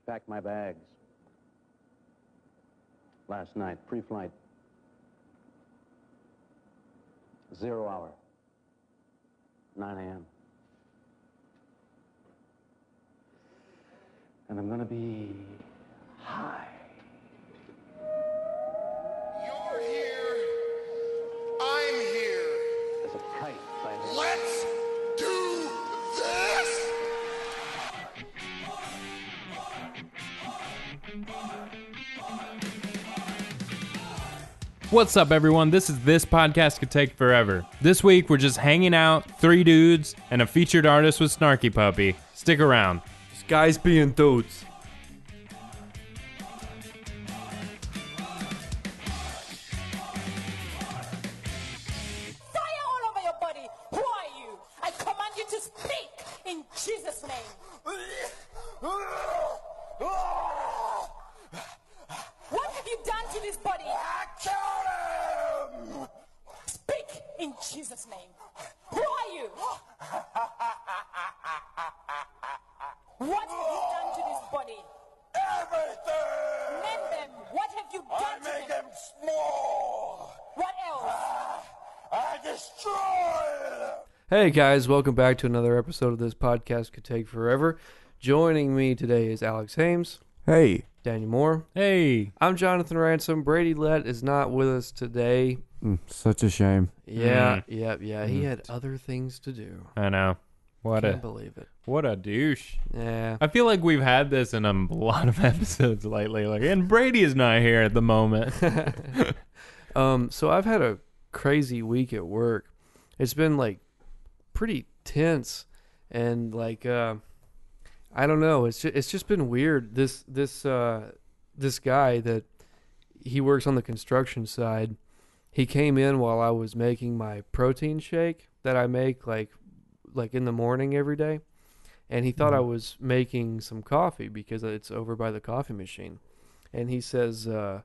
packed my bags. Last night, pre-flight. 0 hour. 9 a.m. And I'm gonna be high. You're here. I'm here. As a kite by the Let's do this. What's up, everyone? This podcast could take forever. This week, we're just hanging out, 3 dudes, and a featured artist with Snarky Puppy. Stick around. This guy's being dudes. Fire all over your body. Who are you? I command you to speak in Jesus' name. What have you done to this body? I killed him. Speak in Jesus' name. Who are you? What have you done to this body? Everything. Name them. What have you I done make to them? him small. What else? I destroy. Hey guys, welcome back to another episode of This Podcast Could Take Forever. Joining me today is Alex Hames, Hey. Daniel Moore. Hey. I'm Jonathan Ransom. Brady Lett is not with us today. Such a shame. Yeah. He had other things to do. I know. Can't believe it. What a douche. Yeah. I feel like we've had this in a lot of episodes lately. And Brady is not here at the moment. So I've had a crazy week at work. It's been like pretty tense and like I don't know. It's just been weird. This guy that he works on the construction side. He came in while I was making my protein shake that I make like in the morning every day, and he thought I was making some coffee because it's over by the coffee machine. And he says, "Are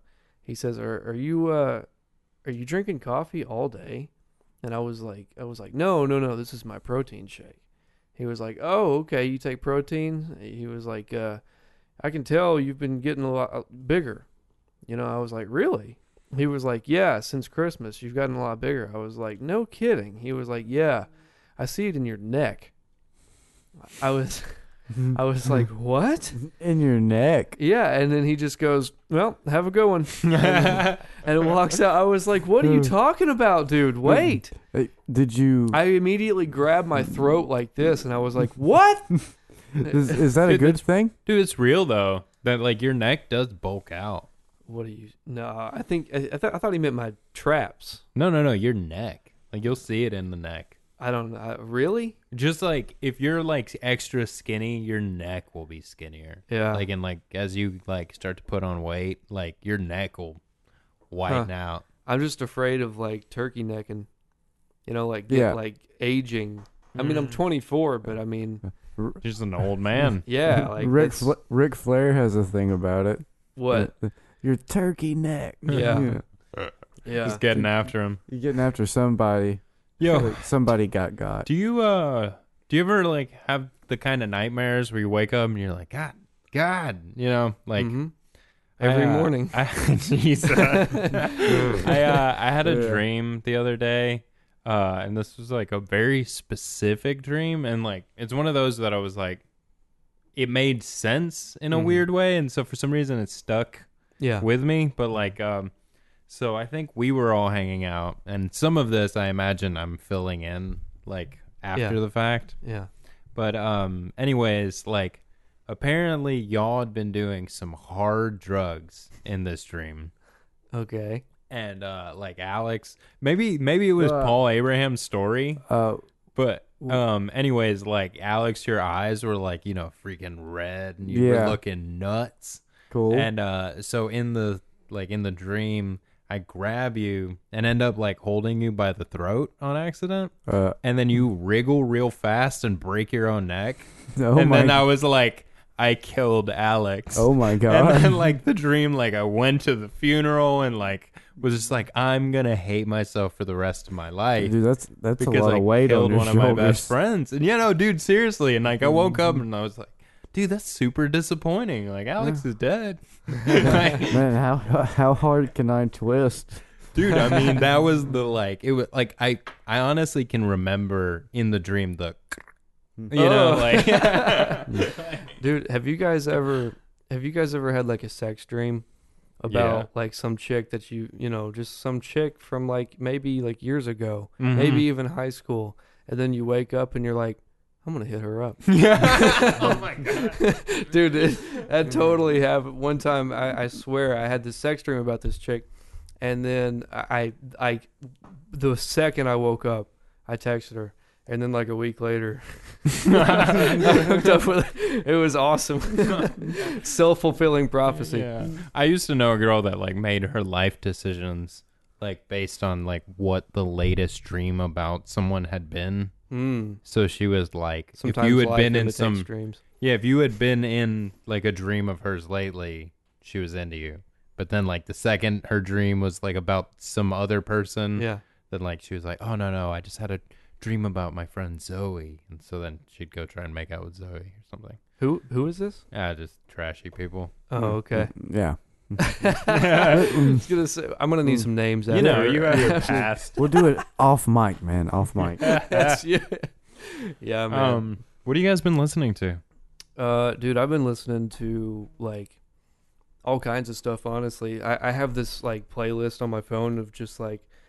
you drinking coffee all day?" And I was like, no, this is my protein shake. He was like, "Oh, okay, you take protein?" He was like, "I can tell you've been getting a lot bigger." I was like, "Really?" He was like, "Yeah, since Christmas, you've gotten a lot bigger." I was like, "No kidding." He was like, "Yeah, I see it in your neck." I was like, "What?" In your neck. Yeah, and then he just goes, "Well, have a good one," and walks out. I was like, "What are you talking about, dude? Wait!" Did you... I immediately grabbed my throat like this, and I was like, "What?" Is that a Dude, good thing? Dude, it's real, though. That, like, your neck does bulk out. What do you? No, I think I thought he meant my traps. No, your neck. Like, you'll see it in the neck. I don't know. Really? Just like if you're like extra skinny, your neck will be skinnier. Yeah. Like as you like start to put on weight, like your neck will widen out. I'm just afraid of like turkey necking. Like Yeah. like aging. I mean, I'm 24, but I mean, Just an old man. yeah. Like Ric Flair has a thing about it. what? Your turkey neck. Yeah. Yeah. Just getting after him. You're getting after somebody. Yo, Like somebody got. do you ever like have the kind of nightmares where you wake up and you're like, God, like Mhm. Every morning. Jeez. I had a dream the other day, and this was like a very specific dream, and like it's one of those that I was like, it made sense in a weird way, and so for some reason it stuck Yeah. with me. But like, so I think we were all hanging out, and some of this I imagine I'm filling in like after the fact. Yeah. But anyways, like apparently y'all had been doing some hard drugs in this dream. Okay. And like Alex, maybe it was Paul Abraham's story. But anyways, like Alex, your eyes were like, freaking red and you were looking nuts. Cool. And so in the dream, I grab you and end up like holding you by the throat on accident. And then you wriggle real fast and break your own neck. And then I was like, I killed Alex. Oh my God. And then like the dream, like I went to the funeral and like was just like, I'm going to hate myself for the rest of my life. Dude, that's a because lot I of weight killed on your one shoulders. of my best friends. And dude, seriously. And like I woke up and I was like, dude, that's super disappointing. Like, Alex is dead. Man, how hard can I twist? Dude, I mean, that was the, like, it was, like, I honestly can remember in the dream the, you know, like. Dude, have you guys ever had like a sex dream about Yeah. like some chick that you know, just some chick from like maybe like years ago, Mhm. maybe even high school, and then you wake up and you're like, I'm gonna hit her up. Oh my God. Dude, that totally happened. One time, I swear, I had this sex dream about this chick, and then I the second I woke up, I texted her, and then like a week later, I hooked up with her. It was awesome. Self-fulfilling prophecy. Yeah. I used to know a girl that like made her life decisions like based on like what the latest dream about someone had been. Mm. So she was like, Sometimes if you had life been in imitates some, dreams. yeah, if you had been in like a dream of hers lately, she was into you. But then like the second her dream was like about some other person, Yeah. then like she was like, oh no, I just had a dream about my friend Zoe. And so then she'd go try and make out with Zoe or something. Who is this? Just trashy people. Oh, okay. Yeah. I'm gonna need some names. You know, after. you have your past. We'll do it off mic, man. Off mic. Yeah, man. What have you guys been listening to? Dude, I've been listening to like all kinds of stuff. Honestly, I have this like playlist on my phone of just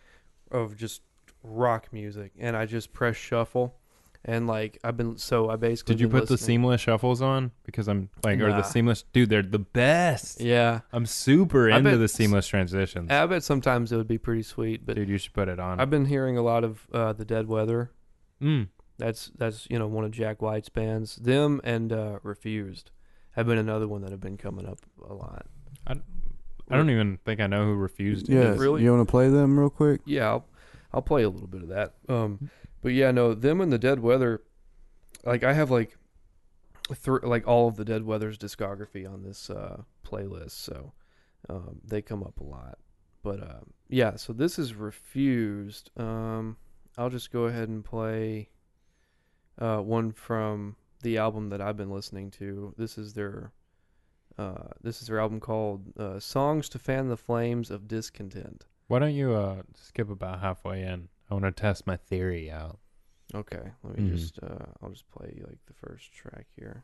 rock music, and I just press shuffle, and like I basically Did you been put the listening- seamless shuffles on? Because I'm like, or Nah. the seamless, dude, they're the best. Yeah, I'm super I into bet- the seamless transitions. I bet sometimes it would be pretty sweet. But Dude, you should put it on. I've been hearing a lot of the Dead Weather. Mm. That's one of Jack White's bands. Them and Refused have been another one that have been coming up a lot. I don't even think I know who Refused Yeah. is. Really? You want to play them real quick? Yeah, I'll play a little bit of that. But yeah, no, them and the Dead Weather. Like I have like all of the Dead Weather's discography on this playlist, so they come up a lot. But yeah, so this is Refused. I'll just go ahead and play one from the album that I've been listening to. This is their album called "Songs to Fan the Flames of Discontent." Why don't you skip about halfway in? I want to test my theory out. Okay, let me I'll just play like the first track here.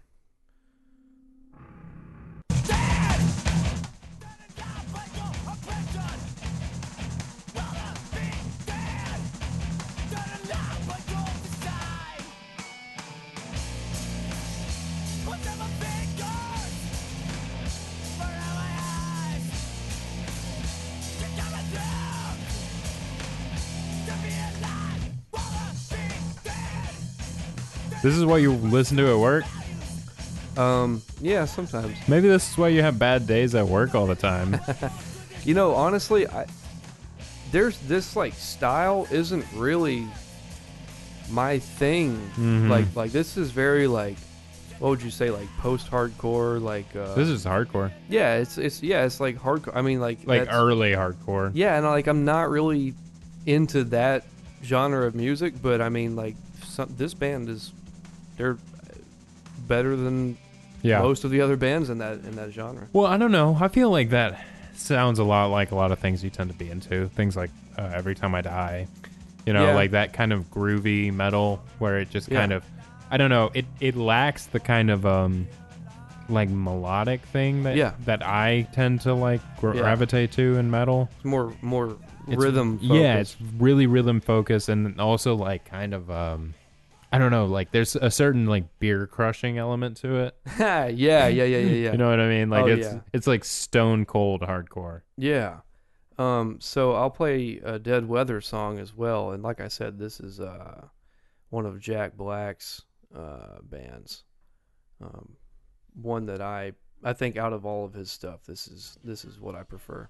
This is what you listen to at work? Yeah, sometimes. Maybe this is why you have bad days at work all the time. You know, honestly, there's this like style isn't really my thing. Mhm. Like this is very like, what would you say, like post-hardcore, like This is hardcore. yeah, it's like hardcore. I mean, like Like that's- early hardcore. yeah, and like I'm not really into that genre of music, but I mean, like this band they're better than Yeah. most of the other bands in that genre. Well, I don't know. I feel like that sounds a lot like a lot of things you tend to be into. Things like Every Time I Die. You know, Yeah. like that kind of groovy metal where it just Yeah. kind of, I don't know, it lacks the kind of like melodic thing that I tend to like gravitate to in metal. It's more It's- rhythm focused. Yeah, it's really rhythm focused, and also like kind of I don't know, like there's a certain like beer crushing element to it. yeah. You know what I mean? Like Oh, it's yeah. it's like stone cold hardcore. Yeah. So I'll play a Dead Weather song as well, and like I said, this is one of Jack Black's bands. One that I think out of all of his stuff, this is what I prefer.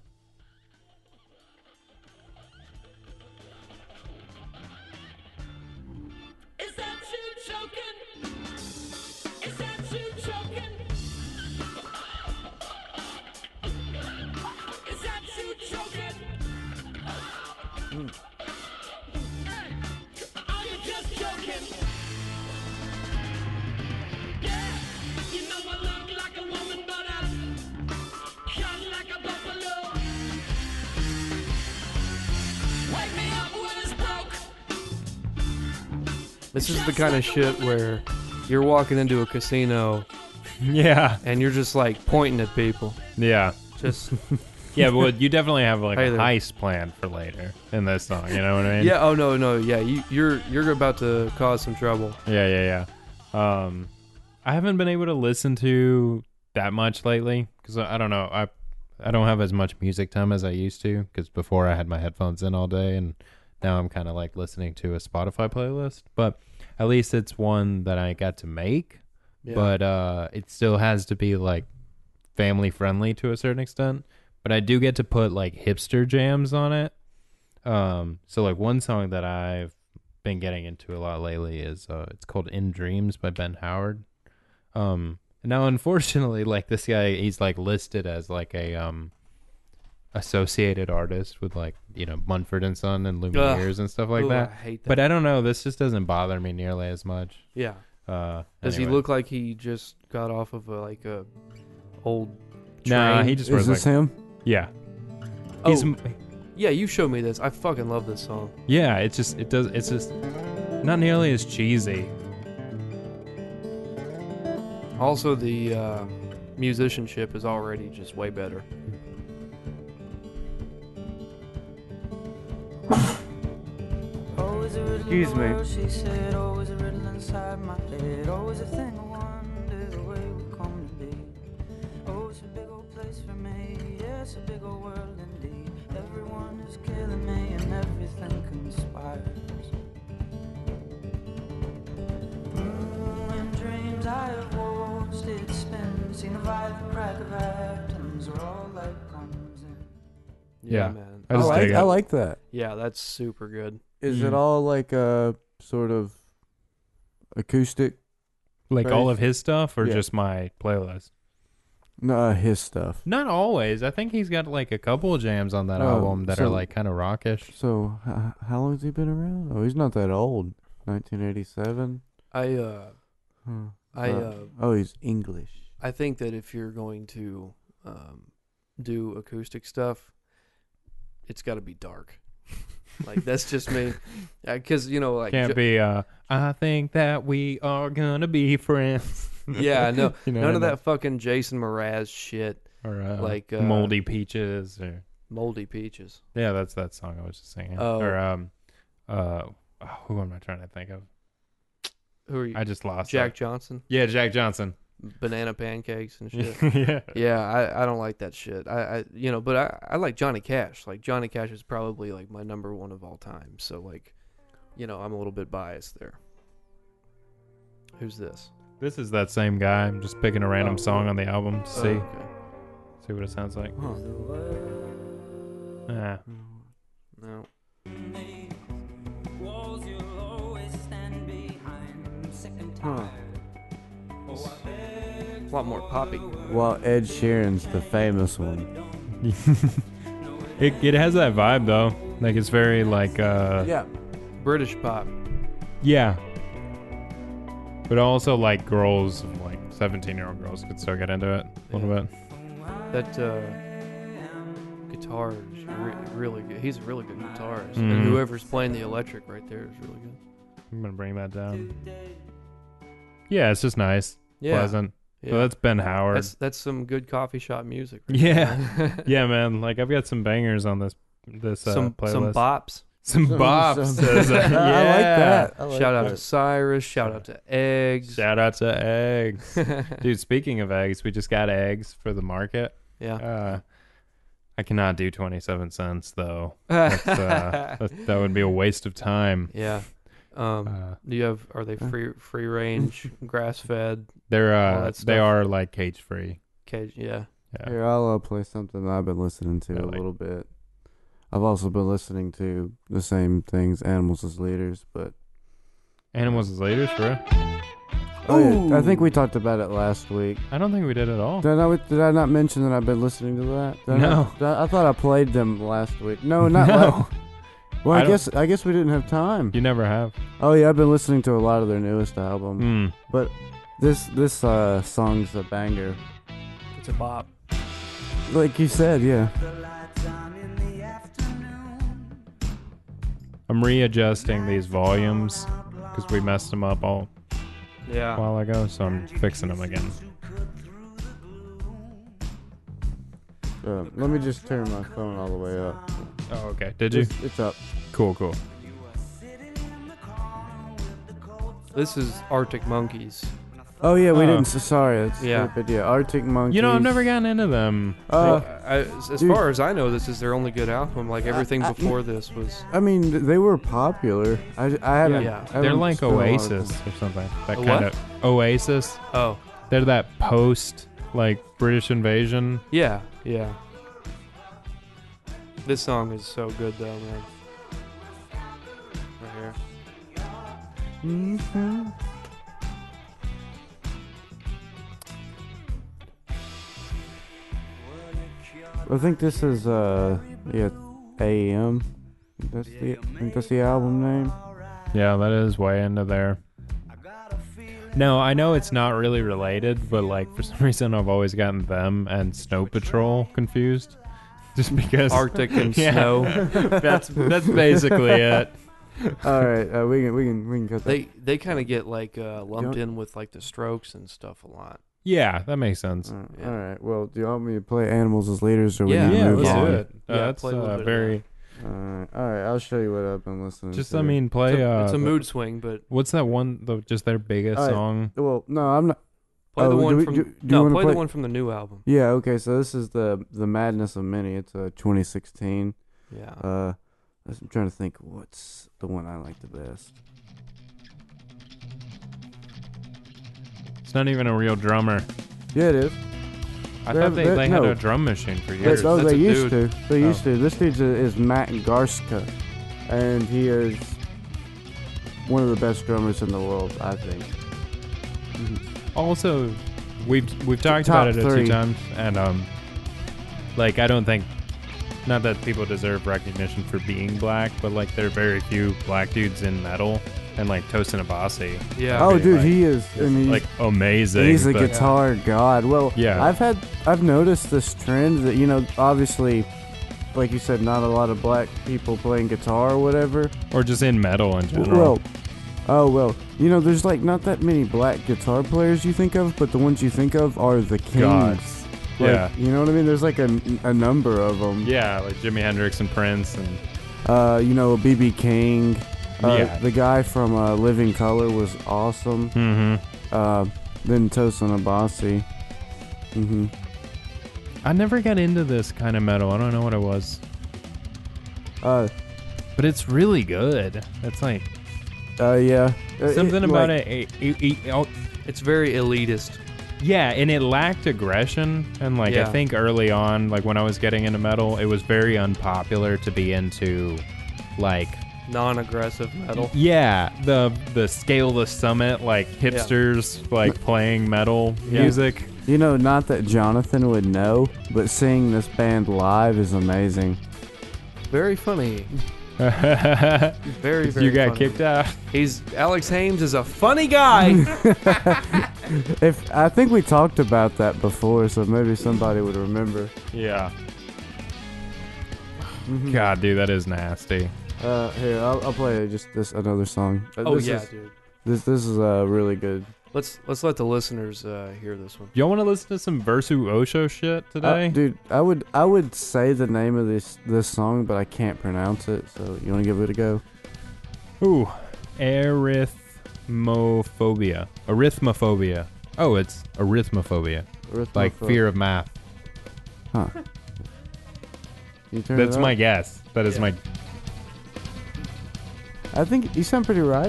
Is that you choking? Is that you choking? Is that you choking? Hey, are you just joking? Yeah, you know This is the kind of shit where you're walking into a casino Yeah. and you're just like pointing at people. Yeah. Just Yeah, but you definitely have like Hey a there. heist plan for later in this song. You know what I mean? yeah. Oh no. Yeah. You're about to cause some trouble. Yeah. I haven't been able to listen to that much lately because I don't know. I don't have as much music time as I used to because before I had my headphones in all day, and now I'm kind of like listening to a Spotify playlist. But at least it's one that I got to make. Yeah. But it still has to be like family friendly to a certain extent. But I do get to put like hipster jams on it. So like one song that I've been getting into a lot lately is it's called "In Dreams" by Ben Howard. Now unfortunately, like this guy, he's like listed as like a associated artist with like, you know, Mumford and Son and Lumineers and stuff like Ooh, that. I hate that. But I don't know, this just doesn't bother me nearly as much. Yeah. Does he Anyway. look like he just got off of a old Nah, train? he just Is wears this like him? yeah. Oh. He's Yeah, you showed me this. I fucking love this song. yeah, it's just not nearly as cheesy. Also, the musicianship is already just way better. Excuse me. She said, always a riddle inside my head. Always a thing I wonder the way we come to be. Oh, it's a big old place for me. Yes, a big old world indeed. Everyone is killing me and everything conspires. In dreams I have watched it spin. Seen the violent crack of atoms where all light comes in. Yeah. Man. I just dig it. I like that. Yeah, that's super good. Is Mm. it all like a sort of acoustic? Like Right. all of his stuff or Yeah. just my playlist? No, his stuff. Not always. I think he's got like a couple of jams on that Oh, album that are so- like kind of rockish. So, how long has he been around? Oh, he's not that old. 1987. I Oh, he's English. I think that if you're going to do acoustic stuff, it's got to be dark. Like that's just me, because you know, like Can't be I think that we are gonna be friends. yeah, no, You know, none of that fucking Jason Mraz shit. or like, Moldy Peaches or Moldy Peaches. yeah, that's that song I was just singing. Oh. Or who am I trying to think of? Who are you? I just lost Jack it. Johnson. Yeah, Jack Johnson. Banana pancakes and shit. Yeah. Yeah, I don't like that shit. I you know, but I like Johnny Cash. Like Johnny Cash is probably like my number one of all time. So like, you know, I'm a little bit biased there. Who's this? This is that same guy. I'm just picking a random Oh. song on the album to Oh, see okay. see what it sounds like. Huh. Ah. No. Walls you'll always stand behind. Sick and Huh. tired. Oh, I beg A lot more poppy. Well, Ed Sheeran's the famous one. It has that vibe though. Like it's very like Yeah. British pop. yeah. But also like girls, like 17-year-old girls could still get into it a little bit. That guitar is really good. He's a really good guitarist. Mhm. And whoever's playing the electric right there is really good. I'm gonna bring that down. Yeah, it's just nice, Yeah. pleasant. Yeah. So that's Ben Howard. That's some good coffee shop music. Right Yeah. there. Yeah, man. Like I've got some bangers on this some playlist. bops. Some bops. says, I like that. I like Shout out that. to Cyrus. Shout out to Eggs. Shout out to eggs, dude. Speaking of eggs, we just got eggs for the market. Yeah. I cannot do 27 cents though. That's, that would be a waste of time. Yeah. Do you have? Are they free range, grass fed? They're All that they stuff. are like cage free. Cage? Yeah. Yeah. Here, I'll play something that I've been listening to Yeah, a like- little bit. I've also been listening to the same things, Animals as Leaders, but Animals as leaders, for real? oh, yeah, I think we talked about it last week. I don't think we did at all. Did I not mention that I've been listening to that? Did I No. not- I thought I played them last week. No, not No. Well, I I guess we didn't have time. You never have. Oh yeah, I've been listening to a lot of their newest album, Mm. but this song's a banger. It's a bop. Like you said, yeah. I'm readjusting these volumes because we messed them up all a Yeah. while ago, so I'm fixing them again. Let me just turn my phone all the way up. Oh, okay. Did you? It's up. Cool. This is Arctic Monkeys. Oh yeah, we Oh. didn't. Sorry, that's Yeah. stupid. Yeah, Arctic Monkeys. You know, I've never gotten into them. As dude. far as I know, this is their only good album. Like everything before this was. I mean, they were popular. I haven't. Yeah. I They're haven't like spent a lot of Oasis time- or something. That A kind what? of Oasis. Oh. They're that post like British invasion. Yeah. Yeah. This song is so good though, man. Right here. Mhm. I think this is yeah, AM. I think that's the album name. Yeah, that is way into there. No, I know it's not really related, but like for some reason I've always gotten them and Snow Patrol confused. Just because Arctic and Yeah. Snow. that's basically it. All right, we can cut that. They kind of get like lumped Yeah. in with like the Strokes and stuff a lot. Yeah, that makes sense. Yeah. All right. Well, do you want me to play Animals as Leaders, or we Yeah, can Yeah, move let's on? do it. Yeah, That's play a little bit of very. All right. I'll show you what I've been listening Just to. I mean, play. It's a mood swing, but What's that one? Just their biggest All right. song. Well, no, I'm not. play Oh, the do one we- from do you no, wanna play play- the one from the new album. Yeah. Okay. So this is the Madness of Many. It's 2016. Yeah. I'm trying to think what's the one I like the best. It's not even a real drummer. Yeah, it is. I They're- thought they they're- had no. a drum machine for Yes, years. oh, That's they a used dude. to. They used to. This dude is Matt Garska, and he is one of the best drummers in the world, I think. Also, we've talked Top about it a three. few times, and like I don't think, not that people deserve recognition for being black, but like there are very few black dudes in metal, and like Tosin Abasi, Yeah. Oh, mean, dude, like, he is. And he's, like amazing. he's a but- guitar god. Well, Yeah. I've noticed this trend that, you know, obviously, like you said, not a lot of black people playing guitar or whatever. or just in metal in general. Well, you know, there's like not that many black guitar players you think of, but the ones you think of are the kings. Gods. Like, Yeah. you know what I mean? There's like a number of them. Yeah, like Jimi Hendrix and Prince, and You know, BB King. Yeah. The guy from Living Color was awesome. Then Tosin Abasi. I never got into this kind of metal. I don't know what it was, Uh, but it's really good. It's like yeah. something about like, it. It's very elitist. Yeah, and it lacked aggression. And like I Yeah. think early on, like when I was getting into metal, it was very unpopular to be into like Non-aggressive metal. yeah, the Scaleless Summit, like hipsters like playing metal music. You know, not that Jonathan would know, but seeing this band live is amazing. Very funny. You Very, very got funny. kicked out. Alex Hames is a funny guy. If I think we talked about that before, so maybe somebody would remember. Yeah. God, dude, that is nasty. Here, I'll play just another song. Oh This yeah, is- dude. This is really good. Let's let the listeners hear this one. Y'all want to listen to some Versu Osho shit today? Dude, I would say the name of this song, but I can't pronounce it. So you want to give it a go? Ooh, arithmophobia. Arithmophobia. Oh, it's arithmophobia. Like fear of math. Huh. You turn That's it up? my guess. That is Yeah. my. I think you sound pretty right.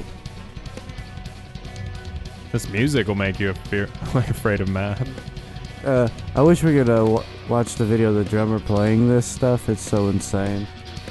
This music will make you like afraid of math. I wish we could watch the video of the drummer playing this stuff. It's so insane.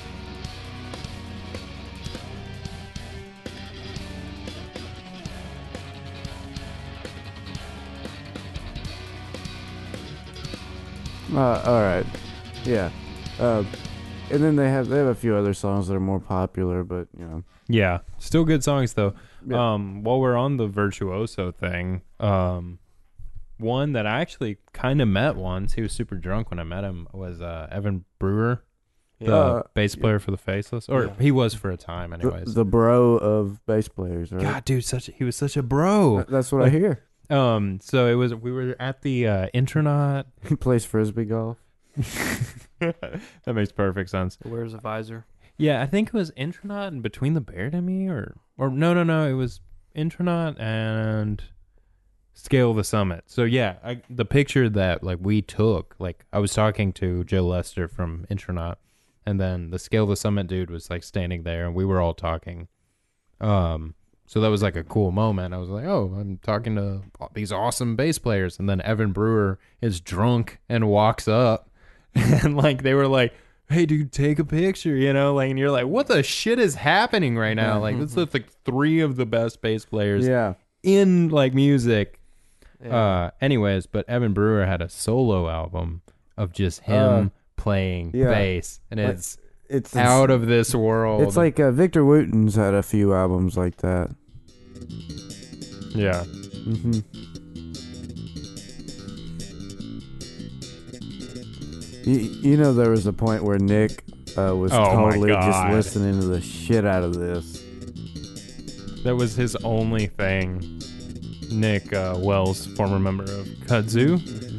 All right, yeah. And then they have a few other songs that are more popular, but you know. Yeah, still good songs though. Yeah. While we're on the virtuoso thing, one that I actually kind of met once. He was super drunk when I met him. Was Evan Brewer. The bass player for the Faceless, or Yeah. he was for a time, anyways. The bro of bass players, right? God, dude, he was such a bro. That's what I Like- hear. So we were at the intronaut. He plays frisbee golf. That makes perfect sense. Wears a visor. Yeah, I think it was Intronaut and Between the Beard and Me, or no, it was Intronaut and Scale the Summit. So yeah, the picture that like we took, like I was talking to Joe Lester from Intronaut, and then the Scale the Summit dude was like standing there, and we were all talking. So that was like a cool moment. I was like, oh, I'm talking to these awesome bass players, and then Evan Brewer is drunk and walks up, and like they were like, hey dude, take a picture, like, and you're like, what the shit is happening right now? Like, this is like three of the best bass players Yeah. in like music. Yeah. Anyways, but Evan Brewer had a solo album of just him playing yeah. bass, and Like, it's It's out of this world. It's like Victor Wooten's had a few albums like that. yeah. hmm You know, there was a point where Nick was Oh my totally just God. listening to the shit out of this. That was his only thing. Nick Wells, former member of Kudzu,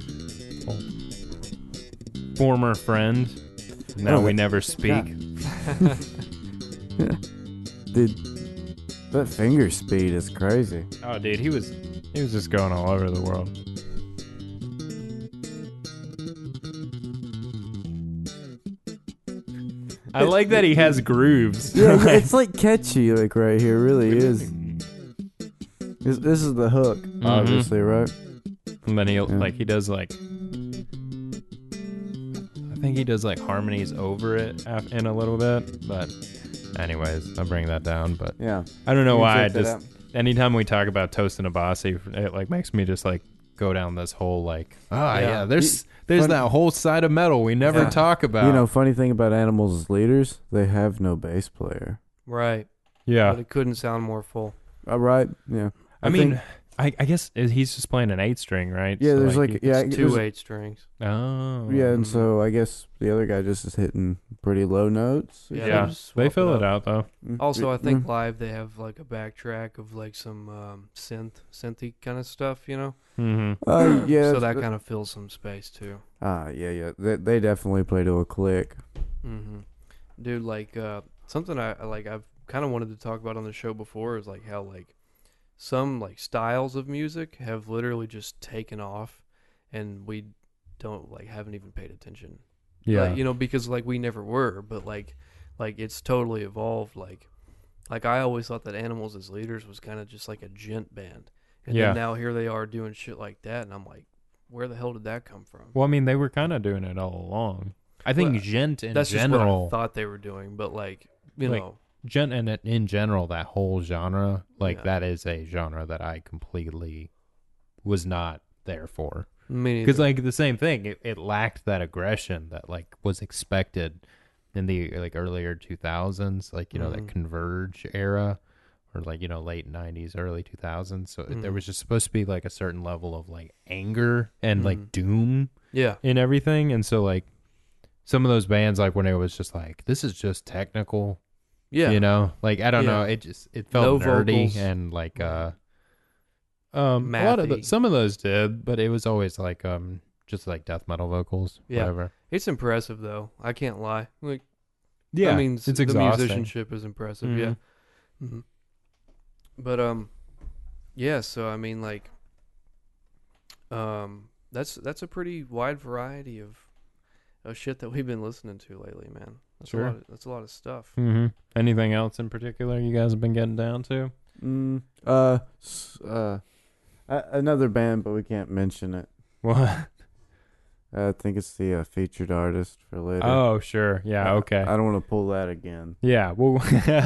former friend. Now Oh, we never speak. Dude, that finger speed is crazy. Oh, dude, he was just going all over the world. I like that he has grooves. Yeah, it's like catchy, like right here, really is. This is the hook, obviously, right? And then he Yeah. he does like, I think he does like harmonies over it in a little bit, but anyways, I'll bring that down. But Yeah. I don't know You can why. I check that just out. anytime we talk about Toast and Abasi, it like makes me just like go down this whole like, Yeah. there's Fun- that whole side of metal we never Yeah. talk about. You know, funny thing about Animals as leaders, they have no bass player. Right. yeah. But it couldn't sound more full. Right? Yeah. I mean, I guess he's just playing an 8-string, right? Yeah, So, there's like, yeah, It's two there's- 8 strings. Oh. yeah, and so I guess the other guy just is hitting pretty low notes. Yeah, Yeah, just they swap fill it it out though. Mm. Also, I Mm. think live they have like a backtrack of like some synthy kind of stuff, you know. Mm-hmm. Yeah. So that kind of fills some space too. Yeah. They definitely play to a click. Mm-hmm. Dude, like something I've kind of wanted to talk about on the show before is like how like some like styles of music have literally just taken off, and we haven't even paid attention. Yeah. Like, you know, because like we never were, but like it's totally evolved. Like I always thought that Animals as Leaders was kind of just like a gent band, and Yeah. then now here they are doing shit like that, and I'm like, where the hell did that come from? Well, I mean, they were kind of doing it all along. I think Well, gent in That's general, just what I thought they were doing, but like you Like, know, gent and in general, that whole genre, like Yeah. that is a genre that I completely was not there for. me Because neither. like the same thing, it lacked that aggression that like was expected in the like earlier 2000s, like that Converge era, or like late 90s, early 2000s. So there was just supposed to be like a certain level of like anger and like doom yeah, in everything, and so like some of those bands, like when it was just like, this is just technical, yeah, like I don't Yeah. know, it felt No nerdy vocals. and like a lot of Mathy. some of those did, but it was always like just like death metal vocals, Yeah. whatever. It's impressive though. I can't lie. Like Yeah, I mean, it's the exhausting. musicianship is impressive. Mhm. Yeah. hmm But yeah. So I mean, like, that's a pretty wide variety of shit that we've been listening to lately, man. That's Sure. that's a lot of stuff. Mm-hmm. Anything else in particular you guys have been getting down to? Another band, but we can't mention it. What? I think it's the featured artist for later. Oh, sure. Yeah. Okay. I don't want to pull that again. Yeah. Well,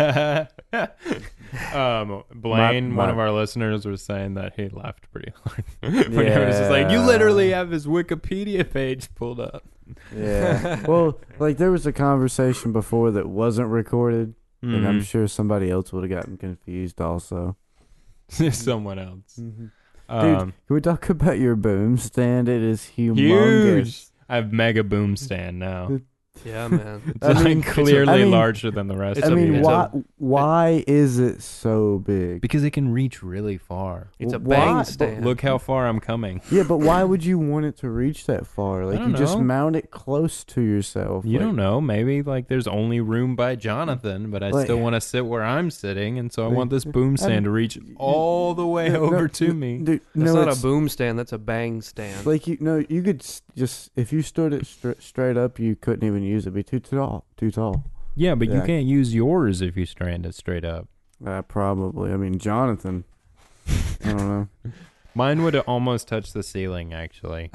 Blaine, one my- of our listeners, was saying that he laughed pretty hard. When he was just like, you Yeah. literally have his Wikipedia page pulled up. Yeah. Well, like there was a conversation before that wasn't recorded, and I'm Mhm. sure somebody else would have gotten confused also. Someone else. Dude, Um, can we talk about your boom stand? It is humongous. huge. I have mega boom stand now. Yeah, man. It's I like mean, clearly I mean, larger than the rest it's I of mean, it. why is it so big? Because it can reach really far. It's a Why? bang But stand. Look how far I'm coming. Yeah, but why would you want it to reach that far? Like, don't you just know. mount it close to yourself. You like, don't know. Maybe like there's only room by Jonathan, but I Like- still want to sit where I'm sitting, and so I Like, want this boom stand to reach all the way No, over no, to me. Dude, That's no, not a it's- boom stand. That's a bang stand. Like you could just if you stood it straight up, you couldn't even use it. It'd be too tall. Too tall. Yeah, but you Yeah. can't use yours if you strand it straight up. Probably. I mean, Jonathan. I don't know. Mine would almost touch the ceiling, actually.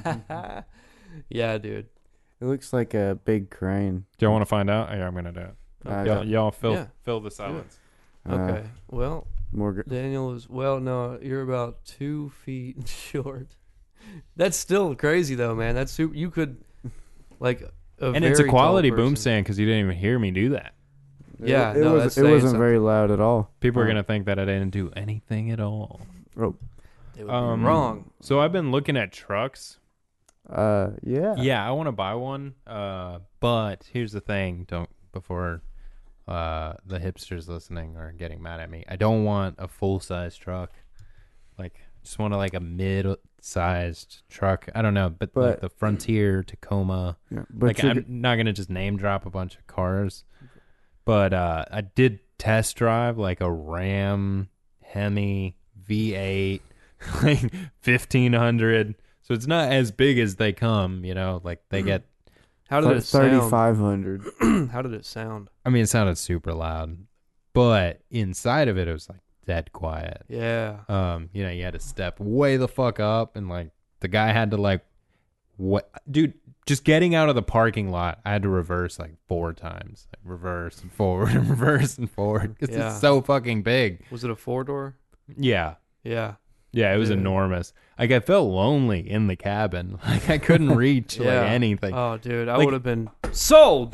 Yeah, dude. It looks like a big crane. Do you want to find out? Yeah, I'm gonna do it. Y'all fill Yeah. fill the silence. Okay. Well, More. Daniel is no. You're about 2 feet short. That's still crazy though, man. That's super. You could like. And it's a very quality tall boom person. stand because you didn't even hear me do that. Yeah, It, no, was. that's It saying wasn't something. very loud at all. People are Oh. gonna think that I didn't do anything at all. Oh. They would be wrong. So I've been looking at trucks. Yeah. Yeah, I want to buy one. But here's the thing: before the hipsters listening are getting mad at me. I don't want a full size truck. Like, just want like a mid-sized truck. I don't know, but like the Frontier, Tacoma. Yeah, but Like, I'm not gonna just name drop a bunch of cars. But I did test drive like a Ram Hemi V8, like 1500. So it's not as big as they come, you know. Like they get. How did it sound? 3,500. How did it sound? I mean, it sounded super loud, but inside of it, it was like dead quiet. Yeah. You know, you had to step way the fuck up, and like the guy had to like, what, dude? Just getting out of the parking lot, I had to reverse like 4 times, like reverse and forward and reverse and forward because Yeah. it's so fucking big. Was it a 4-door? Yeah, Yeah. yeah, it was Dude. enormous. Like I felt lonely in the cabin. Like I couldn't reach Yeah. like anything. Oh, dude, I Like- would have been sold.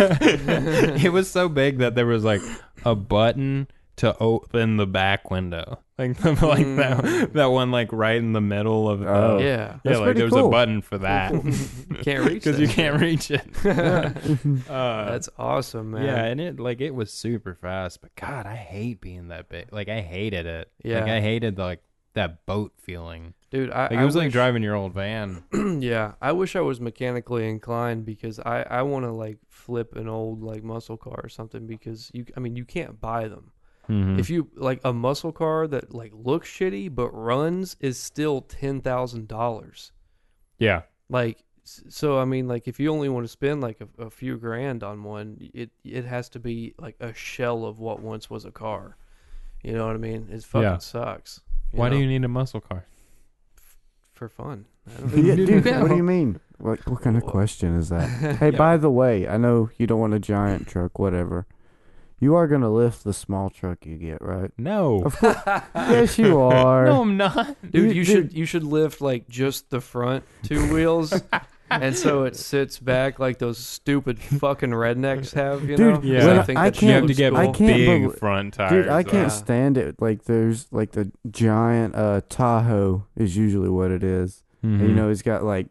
It was so big that there was like a button to open the back window, like that one, like right in the middle of. Oh. Yeah. Yeah, That's like pretty there was a cool. button for that Can't reach because that you shit. can't reach it. That's awesome, man. Yeah, and it was super fast, but God, I hate being that big. Like I hated it. Yeah. like I hated like that boat feeling. Dude, Like it was like driving your old van. Yeah, I wish I was mechanically inclined because I want to like flip an old like muscle car or something because you can't buy them. Mhm. If you like a muscle car that like looks shitty but runs is still $10,000. Yeah, Like so I mean like if you only want to spend like a few grand on one, it has to be like a shell of what once was a car. You know what I mean? It fucking Yeah. sucks. why do know? you need a muscle car? For fun. I don't Yeah, know. dude, what do you mean? What kind of question is that? Hey, Yeah. by the way, I know you don't want a giant truck, whatever. You are gonna lift the small truck you get, right? No, Of course. Yes, you are. no, I'm not. Dude, You- you should lift like just the front 2 wheels, and so it sits back like those stupid fucking rednecks have. You Dude, know, 'Cause yeah. they when think I that You shit have to looks get cool. I can't big believe- front tires. Dude, I can't Yeah. stand it. Like, there's like the giant Tahoe is usually what it is. And, you know, it's got like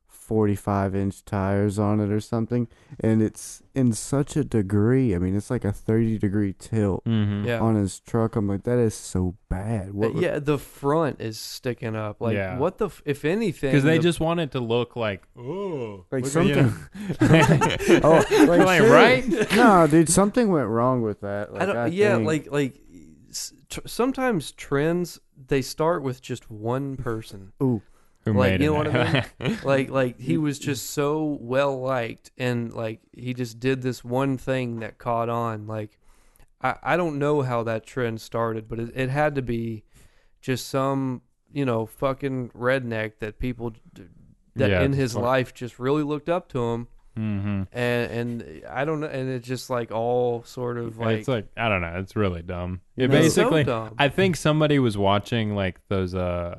45-inch tires on it or something, and it's in such a degree. I mean, it's like a 30-degree tilt Mm-hmm. Yeah. on his truck. I'm like, that is so bad. What? Yeah, the front is sticking up. Like, Yeah. what the? If anything, Because they the- just want it to look like, oh, Like look at something. you. Oh, Like, shit. right? No, dude, something went wrong with that. Like, I don't. I Yeah, think. like sometimes trends they start with just one person. Ooh, Who Like, made you know it? what I like he was just so well liked, and like he just did this one thing that caught on. Like I don't know how that trend started, but it had to be just some fucking redneck that people that Yeah, in his fuck. life just really looked up to him, Mm-hmm. and I don't know, and it's just like all sort of like It's like, I don't know. It's really dumb. It No, it's so basically, dumb. I think somebody was watching like those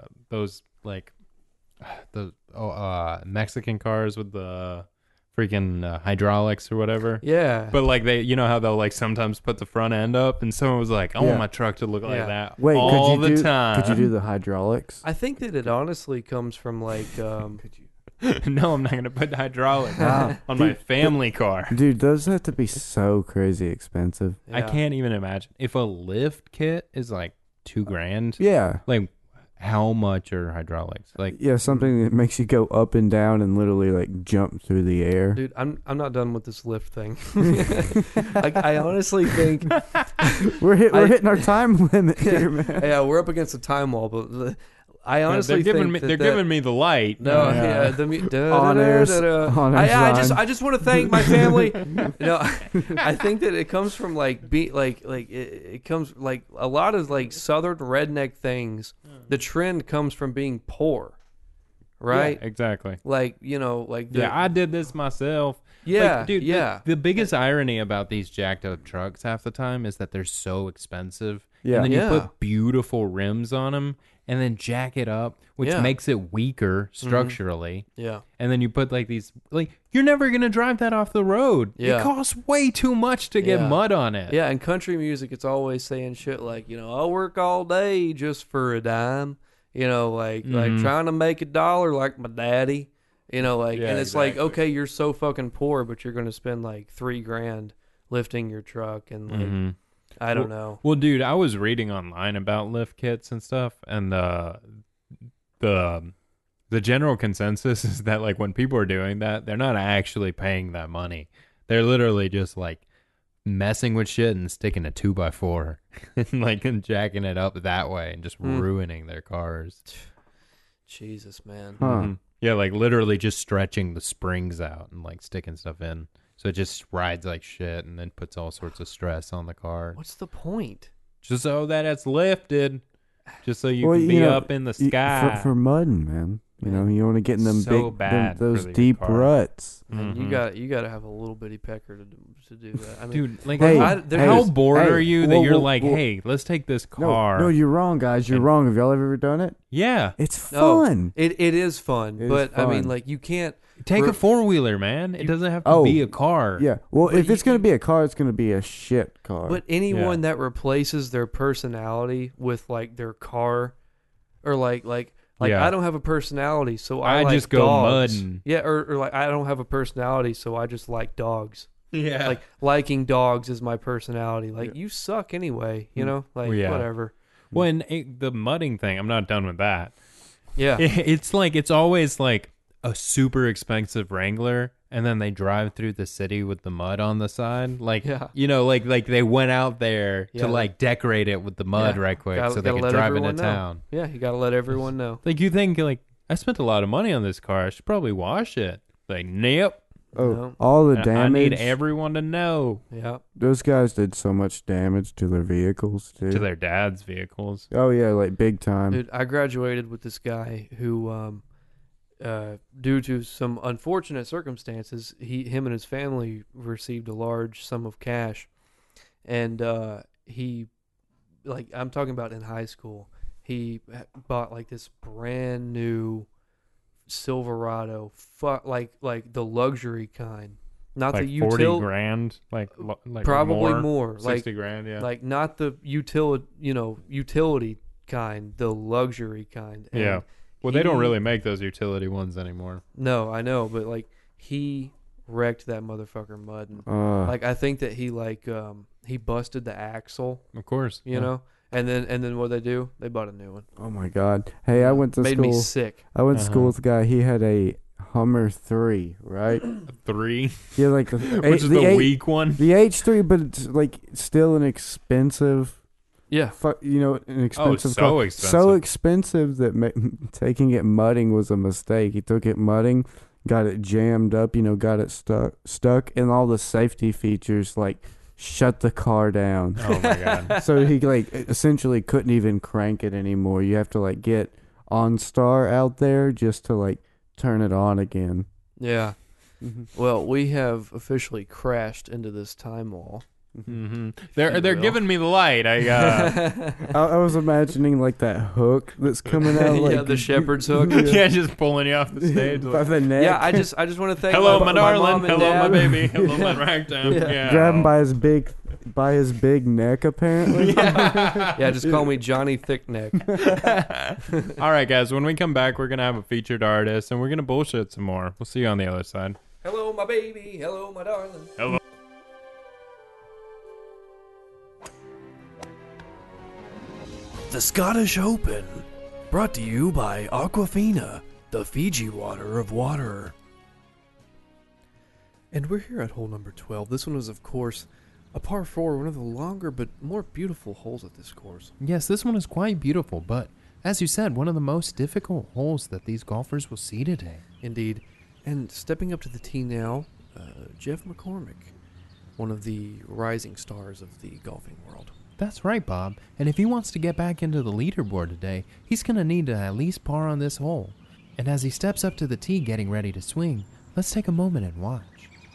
like the Mexican cars with the freaking hydraulics or whatever. yeah. But like they, you know how they'll like sometimes put the front end up, and someone was like, "I Yeah. want my truck to look like Yeah. that wait, all could you the do? time." Could you do the hydraulics? I think that it honestly comes from like No, I'm not gonna put hydraulics Wow. on my family car. Dude, those have to be so crazy expensive. I can't even imagine if a lift kit is like $2,000. Yeah. Like, how much are hydraulics? Like, Yeah, something that makes you go up and down and literally like jump through the air. Dude, I'm not done with this lift thing. Like, I honestly think We're hitting our time limit here, man. yeah, we're up against a time wall, but I honestly they're giving think me giving me the light. No, Yeah. On air, on air I just want to thank my family. I think that it comes from like it comes like a lot of like southern redneck things. The trend comes from being poor, right? Yeah, exactly. Like like I did this myself. Yeah, Like, dude. yeah. The biggest irony about these jacked up trucks half the time is that they're so expensive. Yeah. And then you Yeah. put beautiful rims on them, and then jack it up, which Yeah. makes it weaker structurally. yeah. And then you put like these, like, you're never gonna drive that off the road. Yeah. It costs way too much to get Yeah. mud on it. Yeah, in country music, it's always saying shit like, I'll work all day just for a dime. Like trying to make $1 like my daddy. Like, Yeah, and it's like, exactly. okay, you're so fucking poor, but you're going to spend like $3,000 lifting your truck, and like, Mhm. I don't know. Well, dude, I was reading online about lift kits and stuff, and the general consensus is that like when people are doing that, they're not actually paying that money. They're literally just like messing with shit and sticking a 2x4 and jacking it up that way and just ruining their cars. Jesus, man. Huh. Mhm. Yeah, like literally just stretching the springs out and like sticking stuff in. So it just rides like shit and then puts all sorts of stress on the car. What's the point? Just so that it's lifted. Just so you Well, can you be know, up in the You- sky. for mudding, man. You want to get in them So big, bad for those the deep car. ruts. Man, Mhm. you got to have a little bitty pecker to do that. I mean, Dude, like, Hey, how hey, bored hey, are you that whoa, you're whoa, like, whoa. hey, let's take this No, car? no, you're wrong, guys. You're And- wrong. Have y'all ever done it? Yeah, It's no, fun. it is fun, It is but I mean, fun. like, you can't. take Re- a 4-wheeler, man. It doesn't have to Oh, be a car. Yeah. Well, But if it's gonna be a car, it's gonna be a shit car. But anyone that replaces their personality with like their car, or like Yeah. I don't have a personality, so I like just go dogs. mudding. Yeah, or like I don't have a personality, so I just like dogs. Yeah. Like liking dogs is my personality. Like you suck anyway, Like Yeah. whatever. When the mudding thing, I'm not done with that. Yeah. It's like it's always like a super expensive Wrangler, and then they drive through the city with the mud on the side. Like, Yeah. like they went out there Yeah. to like decorate it with the mud Yeah. right quick Gotta- so they gotta could let drive into everyone know. town. Yeah, you got to let everyone know. Like, you think, like, I spent a lot of money on this car. I should probably wash it. Like, nope. oh, No. all the I damage. need everyone to know. Yeah. Those guys did so much damage to their vehicles too. To their dad's vehicles. Oh yeah, like big time. Dude, I graduated with this guy who, due to some unfortunate circumstances, him and his family received a large sum of cash, and he, like, I'm talking about in high school, he bought like this brand new Silverado, like the luxury kind, not Like the 40 utility. grand. Like Probably more, 60 grand, yeah. Like not the utility kind, the luxury kind. And yeah. Well, they don't he- really make those utility ones anymore. No, I know, but like he wrecked that motherfucker mud, and like I think that he busted the axle, Of course. you know, and then what they do? They bought a new one. Oh my god. Hey, I went to Made school. me sick. I went to Uh-huh. school with a guy. He had a Hummer 3, right? 3, He had like the which is the weak one. The H3, but it's like still an expensive. Yeah, An expensive so car. expensive. So expensive that taking it mudding was a mistake. He took it mudding, got it jammed up, got it stuck, and all the safety features like shut the car down. Oh my god. So he like essentially couldn't even crank it anymore. You have to like get OnStar out there just to like turn it on again. yeah. Well, we have officially crashed into this time wall. Mm-hmm. They're will. giving me the light. I was imagining like that hook that's coming out, like Yeah, the shepherd's hook. yeah, just pulling you off the stage. by Like, the neck. Yeah, I just want to thank hello, my my darling. mom and Hello, my dad. baby. Hello, my ragtime. Yeah. Yeah. grab him by his big by his big neck, apparently. Yeah, just call me Johnny Thickneck. All right, guys. When we come back, we're gonna have a featured artist, and we're gonna bullshit some more. We'll see you on the other side. Hello, my baby. Hello, my darling. Hello. The Scottish Open, brought to you by Aquafina, the Fiji water of water. And we're here at hole number 12. This one was, of course, a par 4, one of the longer but more beautiful holes at this course. Yes, this one is quite beautiful, but as you said, one of the most difficult holes that these golfers will see today. Indeed. And stepping up to the tee now, Jeff McCormick, one of the rising stars of the golfing world. That's right, Bob. And if he wants to get back into the leaderboard today, he's going to need to at least par on this hole. And as he steps up to the tee getting ready to swing, let's take a moment and watch.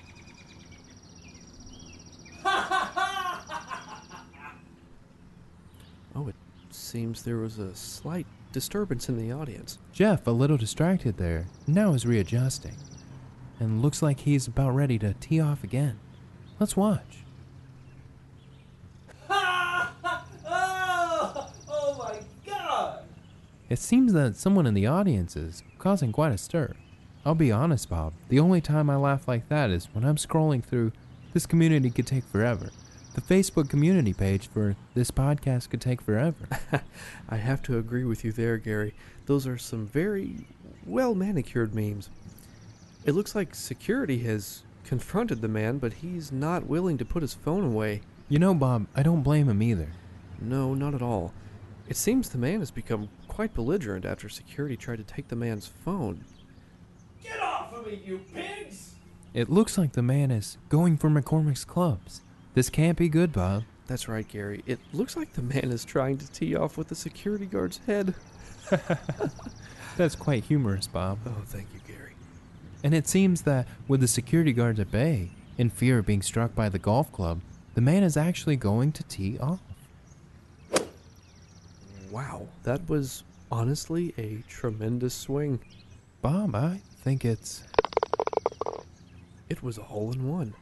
Oh, it seems there was a slight disturbance in the audience. Jeff, a little distracted there, now is readjusting. And looks like he's about ready to tee off again. Let's watch. Oh my God! It seems that someone in the audience is causing quite a stir. I'll be honest, Bob, the only time I laugh like that is when I'm scrolling through This Community Could Take Forever. The Facebook community page for This Podcast Could Take Forever. I have to agree with you there, Gary. Those are some very well-manicured memes. It looks like security has confronted the man, but he's not willing to put his phone away. You know, Bob, I don't blame him either. No, not at all. It seems the man has become quite belligerent after security tried to take the man's phone. Get off of me, you pigs! It looks like the man is going for McCormick's clubs. This can't be good, Bob. That's right, Gary. It looks like the man is trying to tee off with the security guard's head. That's quite humorous, Bob. Oh, thank you, Gary. And it seems that with the security guards at bay, in fear of being struck by the golf club, the man is actually going to tee off. Wow, that was honestly a tremendous swing. Bob, I think it's... It was a hole-in-one.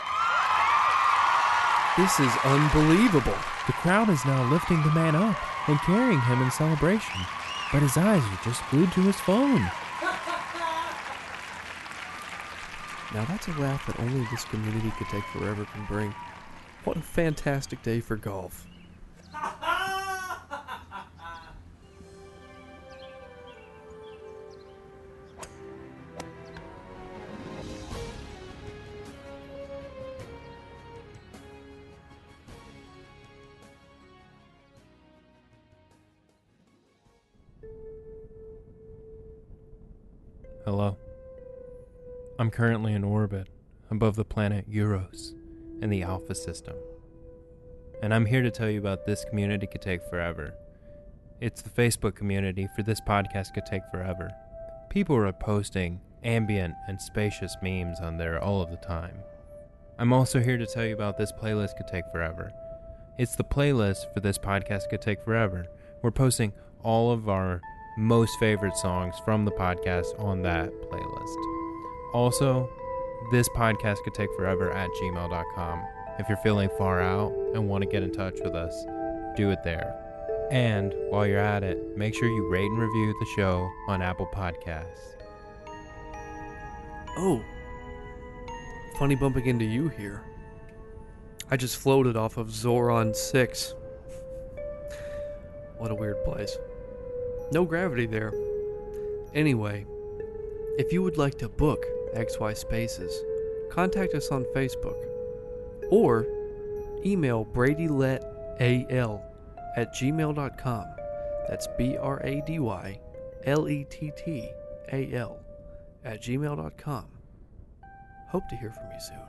This is unbelievable. The crowd is now lifting the man up and carrying him in celebration, but his eyes are just glued to his phone. Now that's a laugh that only This Community Could Take Forever can bring. What a fantastic day for golf. Hello. I'm currently in orbit above the planet Euros in the Alpha system. And I'm here to tell you about This Community Could Take Forever. It's the Facebook community for This Podcast Could Take Forever. People are posting ambient and spacious memes on there all of the time. I'm also here to tell you about This Playlist Could Take Forever. It's the playlist for This Podcast Could Take Forever. We're posting all of our most favorite songs from the podcast on that playlist. Also, This Podcast Could Take Forever at gmail.com. If you're feeling far out and want to get in touch with us, do it there. And while you're at it, make sure you rate and review the show on Apple Podcasts. Oh, funny bumping into you here. I just floated off of Zoran 6. What a weird place. No gravity there. Anyway, if you would like to book XY Spaces, contact us on Facebook or email bradylettal@gmail.com. That's BRADYLETTAL@gmail.com. Hope to hear from you soon.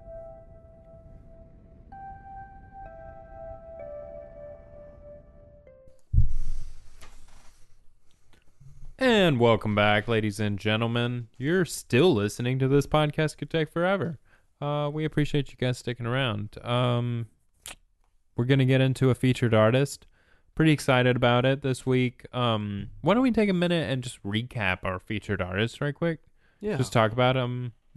And welcome back, ladies and gentlemen. You're still listening to This Podcast Could Take Forever. We appreciate you guys sticking around. We're going to get into a featured artist. Pretty excited about it this week. Why don't we take a minute and just recap our featured artists right quick? Yeah. Just talk about them. Yeah.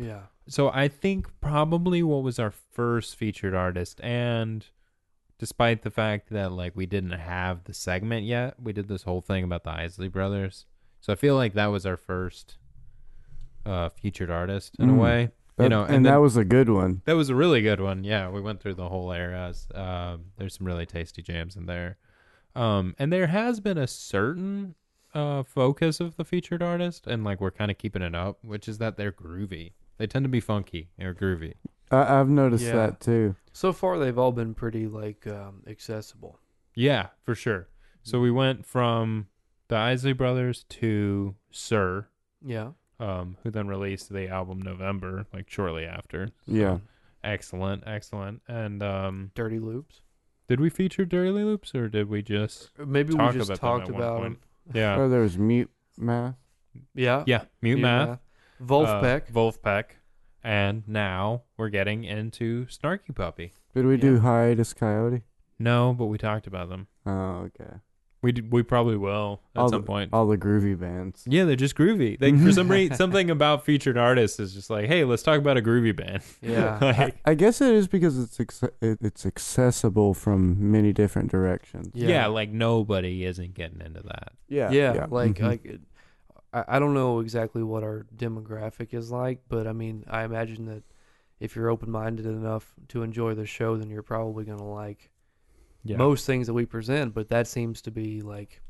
So I think probably what was our first featured artist, and despite the fact that like we didn't have the segment yet, we did this whole thing about the Isley Brothers. So I feel like that was our first featured artist in a way. and then, that was a good one. That was a really good one. Yeah, we went through the whole eras. There's some really tasty jams in there. And there has been a certain focus of the featured artist, and like we're kind of keeping it up, which is that they're groovy. They tend to be funky. They're groovy. I've noticed that too. So far, they've all been pretty like accessible. Yeah, for sure. So we went from the Isley Brothers to Sir. Yeah. Who then released the album November, like shortly after. So, Yeah. Excellent. And Dirty Loops. did we feature Dirty Loops, or did we just Maybe talk we just about talked them at one about point? them. Yeah. Oh, there was Mute Math. Yeah. Yeah. Mute Math. Wolfpack. Wolfpack. And now we're getting into Snarky Puppy. Did we do Hiatus Coyote? No, but we talked about them. Oh, okay. We probably will at some point. All the groovy bands. Yeah, they're just groovy. They, for some reason, something about featured artists is just like, hey, let's talk about a groovy band. Yeah. Like, I guess it is because it's accessible from many different directions. yeah, like nobody isn't getting into that. Yeah. Like Mhm. I don't know exactly what our demographic is like, but I mean, I imagine that if you're open-minded enough to enjoy the show, then you're probably going to like most things that we present. But that seems to be like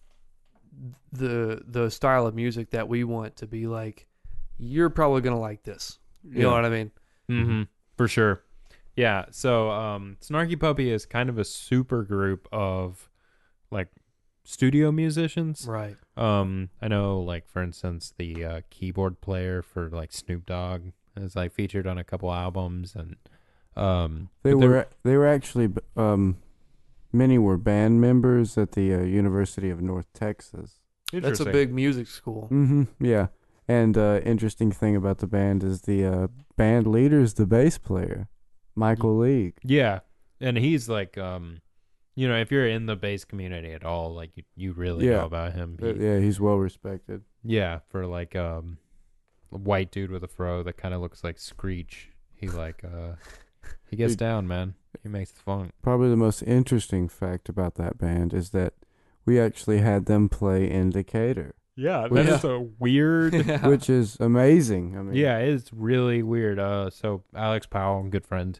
the style of music that we want to be like. You're probably going to like this. You know what I mean? Mm-hmm. For sure. Yeah. So Snarky Puppy is kind of a super group of like studio musicians. Right. I know, like, for instance, the keyboard player for like Snoop Dogg is like featured on a couple albums, and they were actually many were band members at the University of North Texas. That's a big music school. Mm-hmm. Yeah. And interesting thing about the band is the band leader is the bass player, Michael League. Yeah, and he's like, you know, if you're in the bass community at all, like you really know about him. He's well respected. Yeah, for like a white dude with a fro that kind of looks like Screech. He like he gets down, man. He makes the funk. Probably the most interesting fact about that band is that we actually had them play in Decatur. Yeah, that is a weird, which is amazing. I mean, yeah, it's really weird. So Alex Powell, good friend,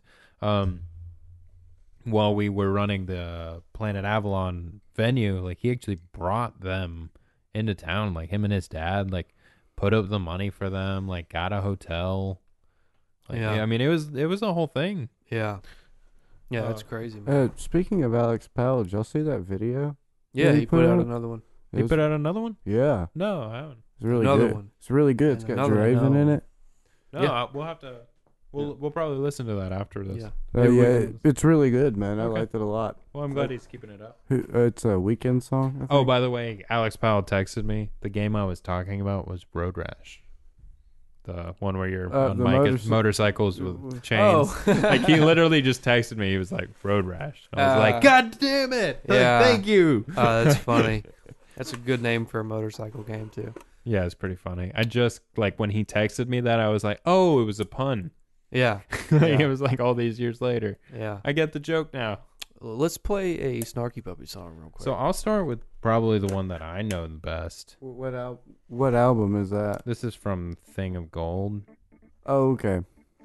while we were running the Planet Avalon venue, like he actually brought them into town, like him and his dad, like put up the money for them, like got a hotel. Like, I mean, it was a whole thing. Yeah, that's crazy, man. Speaking of Alex Powell, did y'all see that video? Yeah, he put out another one. He put out another one? Yeah. No, I haven't. It's really Another good. one. It's really good. It's got Draven in it. No, we'll have to. We'll probably listen to that after this. Yeah. It's really good, man. I liked it a lot. Well, I'm glad he's keeping it up. It's a Weekend song. I think. Oh, by the way, Alex Powell texted me. The game I was talking about was Road Rash. The one where you're on motorcycles with chains. Oh. Like he literally just texted me. He was like, Road Rash. I was like, God damn it. Yeah. Like, thank you. That's funny. That's a good name for a motorcycle game, too. Yeah, it's pretty funny. I just, like, when he texted me that, I was like, oh, it was a pun. Yeah. It was like all these years later. Yeah. I get the joke now. Let's play a Snarky Puppy song real quick. So I'll start with probably the one that I know the best. What album is that? This is from Thing of Gold. Oh, okay.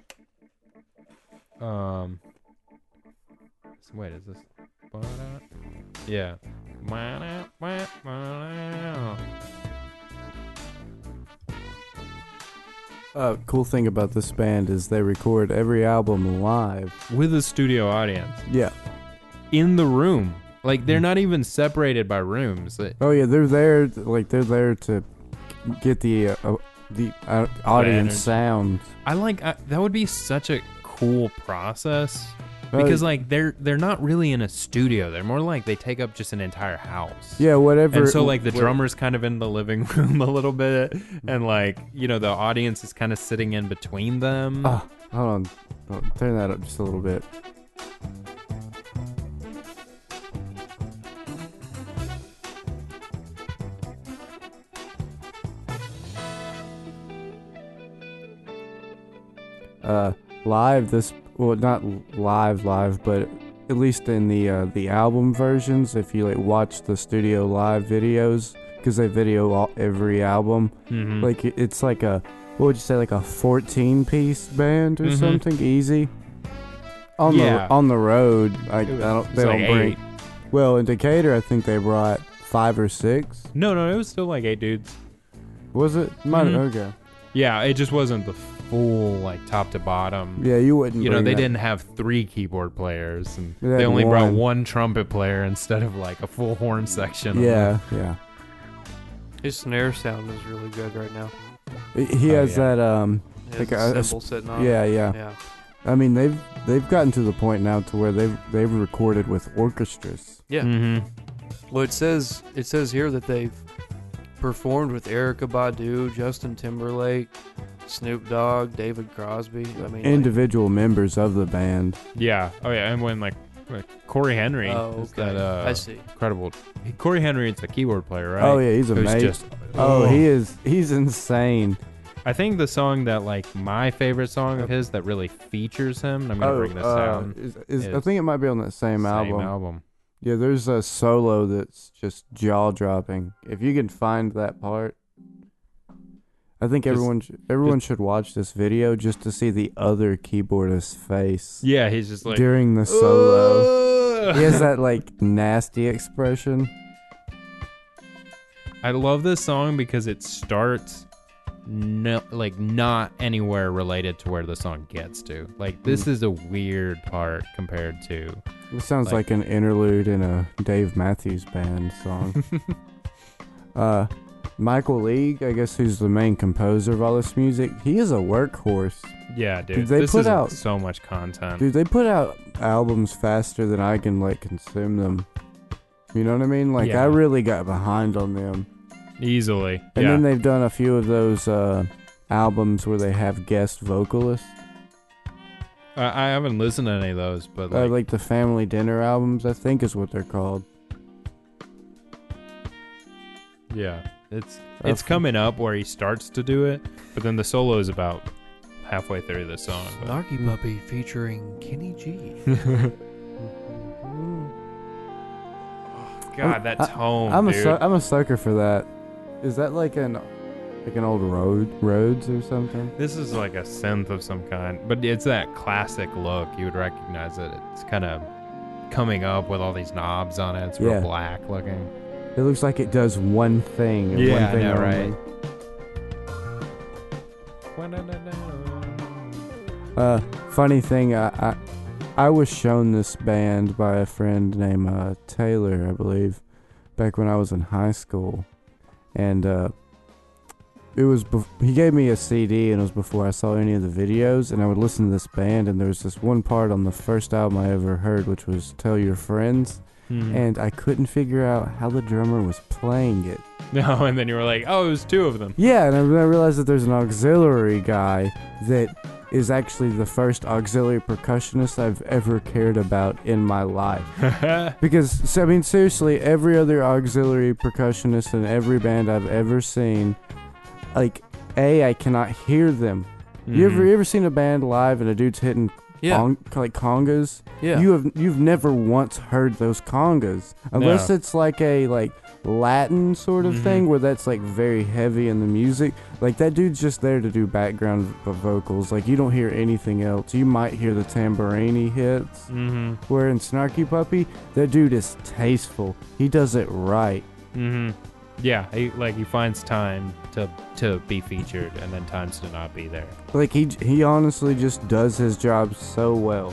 So wait, is this? Yeah. Cool thing about this band is they record every album live with a studio audience. Yeah. In the room. Like they're not even separated by rooms. Oh yeah, they're there. Like they're there to get the audience sound. I like that would be such a cool process. Because like they're not really in a studio. They're more like they take up just an entire house. Yeah, whatever. And so like the drummer's kind of in the living room a little bit, and like the audience is kind of sitting in between them. Oh, hold on, turn that up just a little bit. live not live, but at least in the album versions, if you like watch the studio live videos, because they video every album, like it's like what would you say, like a 14-piece band or something, easy. On the road, they don't bring. 8. Well, in Decatur, I think they brought 5 or 6. No, it was still like 8 dudes. Was it? Okay. Yeah, it just wasn't the full, like, top to bottom. Yeah, you wouldn't. You know, bring they that. didn't have 3 keyboard players, and They had they only brought one. 1 trumpet player instead of like a full horn section. Yeah. His snare sound is really good right now. He has that He like has a a cymbal sitting on. yeah. I mean, they've gotten to the point now to where they've recorded with orchestras. Yeah. Mm-hmm. Well, it says here that they've performed with Erykah Badu, Justin Timberlake, Snoop Dogg, David Crosby. I mean, Individual members of the band. Yeah. Oh, yeah. And when, like Corey Henry. Oh, is okay. That, I see. Incredible. Corey Henry is the keyboard player, right? Oh, yeah, he's Who's amazing. just- He's insane. I think the song that, like, my favorite song of his that really features him, I'm going to bring this down. I think it might be on that same album. Yeah, there's a solo that's just jaw-dropping. If you can find that part, I think everyone should watch this video just to see the other keyboardist's face. Yeah, he's just like... during the solo. He has that, like, nasty expression. I love this song because it starts... not anywhere related to where the song gets to. Like, this is a weird part compared to... It sounds like an interlude in a Dave Matthews Band song. Michael League, I guess, who's the main composer of all this music, he is a workhorse. Yeah, dude. They this put is out so much content. Dude, they put out albums faster than I can, like, consume them. You know what I mean? Like, Yeah. I really got behind on them. Easily. And yeah. then they've done a few of those albums where they have guest vocalists. I haven't listened to any of those, but Like the Family Dinner albums, I think is what they're called. yeah, it's coming up where he starts to do it, but then the solo is about halfway through the song. But. Snarky Puppy featuring Kenny G. God, that tone, I'm dude. I'm a sucker for that. Is that like an old Rhodes or something? This is like a synth of some kind, but it's that classic look. You would recognize it. It's kind of coming up with all these knobs on it. It's real black looking. It looks like it does one thing. And Yeah, one thing I know, right? Funny thing, I was shown this band by a friend named Taylor, I believe, back when I was in high school, and it was he gave me a CD, and it was before I saw any of the videos, and I would listen to this band, and there was this one part on the first album I ever heard, which was "Tell Your Friends," and I couldn't figure out how the drummer was playing it. No, and then you were like, oh, it was 2 of them. Yeah, and I realized that there's an auxiliary guy that is actually the first auxiliary percussionist I've ever cared about in my life. Because, I mean, seriously, every other auxiliary percussionist in every band I've ever seen, like, I cannot hear them. You ever seen a band live and a dude's hitting like congas? Yeah. You've never once heard those congas. Unless it's like a Latin sort of thing where that's like very heavy in the music. Like, that dude's just there to do background vocals. Like, you don't hear anything else. You might hear the tambourine hits. Where in Snarky Puppy, that dude is tasteful. He does it right. Yeah, he finds time to be featured and then times to not be there. Like, he honestly just does his job so well.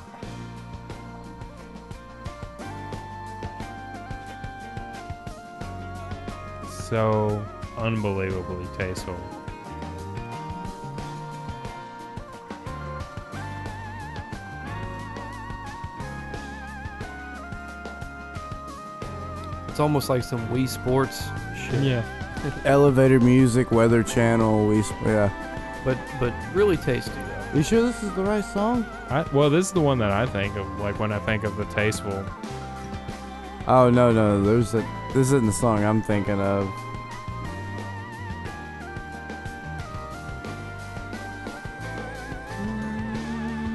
So unbelievably tasteful. It's almost like some Wii Sports shit. Yeah. Elevator music, Weather Channel, But really tasty though. You sure this is the right song? Well, this is the one that I think of, like, when I think of the tasteful. Oh, no, this isn't the song I'm thinking of.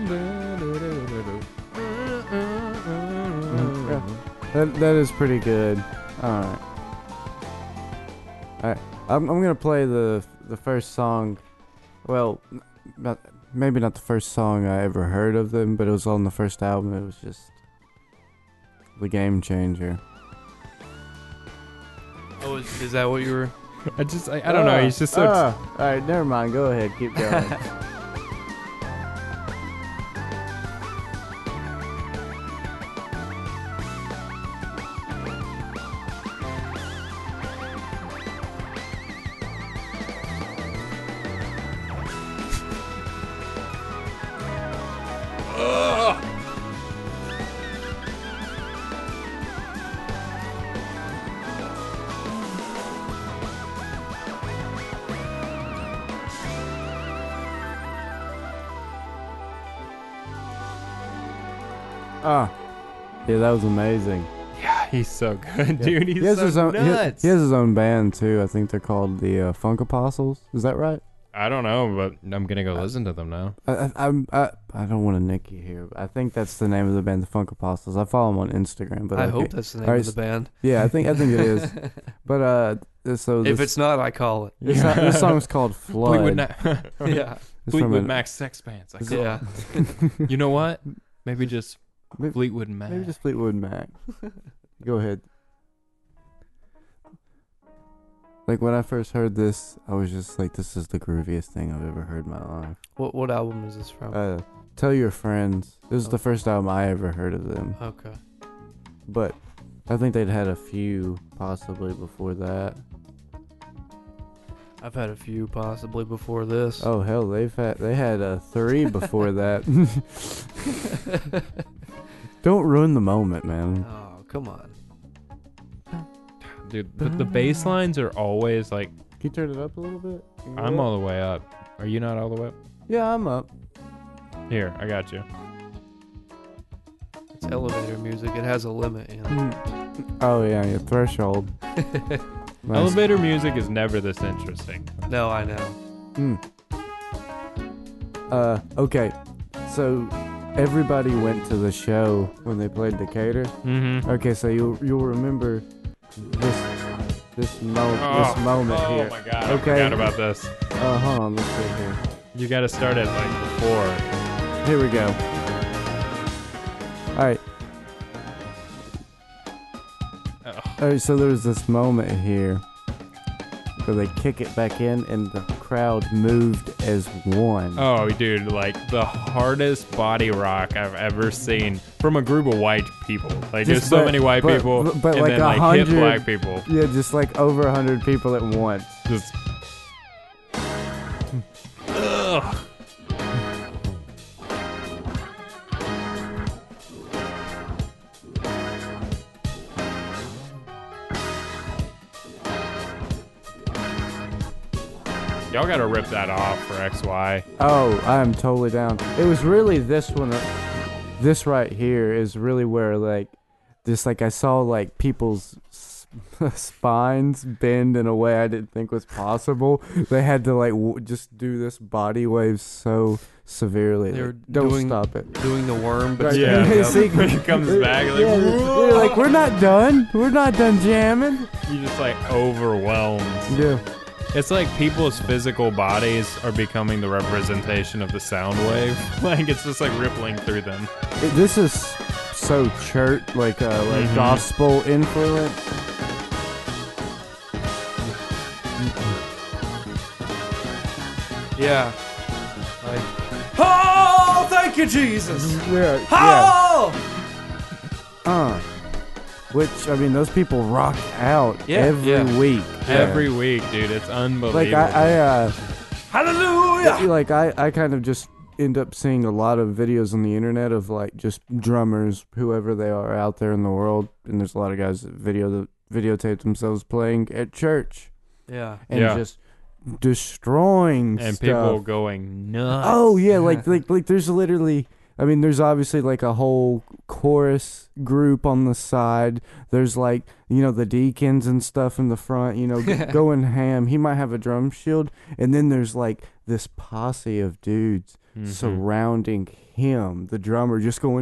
That is pretty good. All right. I'm gonna play the first song. Well, maybe not the first song I ever heard of them, but it was on the first album. It was just the Game Changer. Oh, is that what you were? I don't know. He's just so. All right, never mind. Go ahead, keep going. Yeah, that was amazing. Yeah, he's so good, Yeah. dude. He's He has so his own. nuts. He has his own band too. I think they're called the Funk Apostles. Is that right? I don't know, but I'm gonna go listen to them now. I don't want to nick you here, but I think that's the name of the band, the Funk Apostles. I follow them on Instagram, but I okay. hope that's the name Alright, of the band. Yeah, I think it is. But so If it's not, I call it. this song's called Flood. Fleetwood Yeah. It's from Fleetwood an- Mac sex pants. I Yeah. You know what? Maybe just Maybe- Fleetwood Mac. Maybe just Fleetwood Mac. Go ahead. Like when I first heard this, I was just like, "This is the grooviest thing I've ever heard in my life." What album is this from? Tell Your Friends. This is the first album I ever heard of them. Okay. But I think they'd had a few possibly before that. I've had a few possibly before this. Oh hell, they had 3 before that. Don't ruin the moment, man. Oh, come on. Dude, the bass lines are always like. Can you turn it up a little bit? I'm all the way up. Are you not all the way up? Yeah, I'm up. Here, I got you. It's elevator music. It has a limit, you know. Oh yeah, your threshold. Nice. Elevator music is never this interesting. No, I know. Okay. So everybody went to the show when they played Decatur. Mm-hmm. Okay, so you'll remember this moment Oh here. my god! Okay. I forgot about this. Hold on, let's see here. You got to start it like before. Here we go. All right. All right, so there's this moment here where they kick it back in and the crowd moved as one. Oh, dude, like the hardest body rock I've ever seen from a group of white people. Like, there's so many white people, but and like then like 100 hip black people. Yeah, just like over 100 people at once. Just. Ugh. Y'all gotta rip that off for XY. Oh, I am totally down. It was really this one. This right here is really where like this like I saw like people's spines bend in a way I didn't think was possible. They had to like just do this body wave so severely. They were Like, don't doing- stop it. Doing the worm, but Right. Yeah. See, When it comes back, like, yeah, they're like, we're not done. We're not done jamming. you're just like overwhelmed. Yeah. It's like people's physical bodies are becoming the representation of the sound wave. Like it's just like rippling through them. This is so church, like Mhm. gospel influence. yeah. Like, oh, thank you, Jesus. Yeah. Oh, Which I mean, those people rock out Yeah, every yeah. week. Every week, dude. It's unbelievable. Like hallelujah. like I kind of just end up seeing a lot of videos on the internet of like just drummers, whoever they are out there in the world, and there's a lot of guys that videotape themselves playing at church Yeah. and Yeah. just destroying and stuff. people going nuts. Oh yeah, like there's literally. I mean, there's obviously like a whole chorus group on the side. There's like, you know, the deacons and stuff in the front, you know, going ham. He might have a drum shield. And then there's like this posse of dudes surrounding him, the drummer, just going,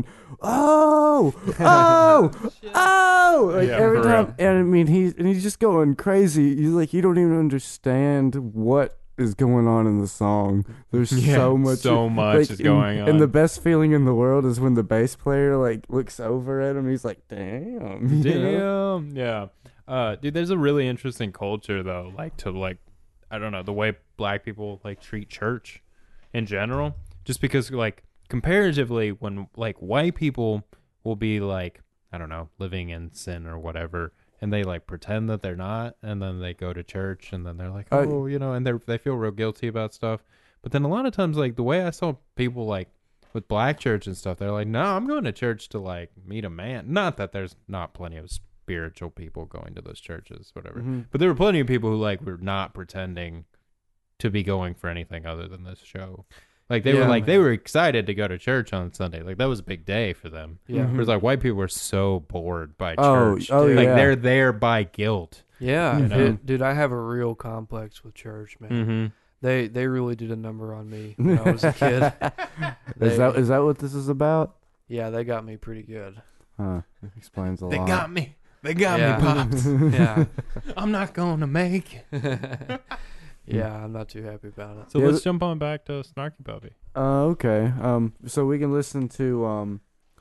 oh, oh, oh, like Yeah, every for time. real. And I mean, he's just going crazy. You don't even understand what is going on in the song. There's so much is going on. And the best feeling in the world is when the bass player like looks over at him and he's like, damn, you know? Yeah. Dude, there's a really interesting culture though, like to like, I don't know, the way black people like treat church in general, just because like comparatively when like white people will be like, I don't know, living in sin or whatever, and they like pretend that they're not, and then they go to church and then they're like, oh, you know, and they feel real guilty about stuff. But then a lot of times, like the way I saw people like with black church and stuff, they're like, no, I'm going to church to like meet a man. Not that there's not plenty of spiritual people going to those churches, whatever. But there were plenty of people who like were not pretending to be going for anything other than this show. Like they were excited to go to church on Sunday. Like that was a big day for them. Yeah. Whereas like white people were so bored by Oh, church. oh, like yeah. they're there by guilt. Yeah, You know? dude, I have a real complex with church, man. Mm-hmm. They really did a number on me when I was a kid. Is that what this is about? Yeah, they got me pretty good. Huh. Explains a They lot. got me. They got Yeah. me, Pops. Yeah. I'm not going to make it. Yeah, I'm not too happy about it. So Yeah, let's jump on back to Snarky Puppy. Okay. So we can listen to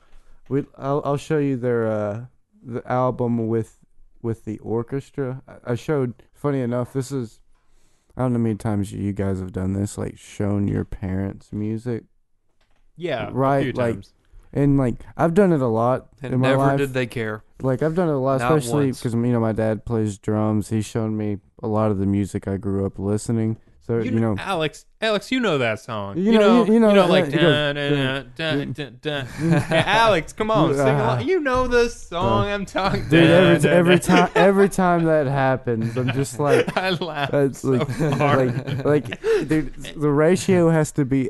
I'll show you their the album with the orchestra. I showed. Funny enough, this is, I don't know how many times you guys have done this, like shown your parents music. Yeah, Right, a few like- times. And like I've done it a lot And in my never life. did they care. Like I've done it a lot, Not especially once. because my dad plays drums. He's shown me a lot of the music I grew up listening. So you know, Alex, you know that song. You know like it goes, dun, dun, dun, dun, dun. Hey, Alex, come on, sing along. You know the song I'm talking. dude, Dun, dun, every dun. every time that happens, I'm just like, I laugh that's so hard. like, dude, the ratio has to be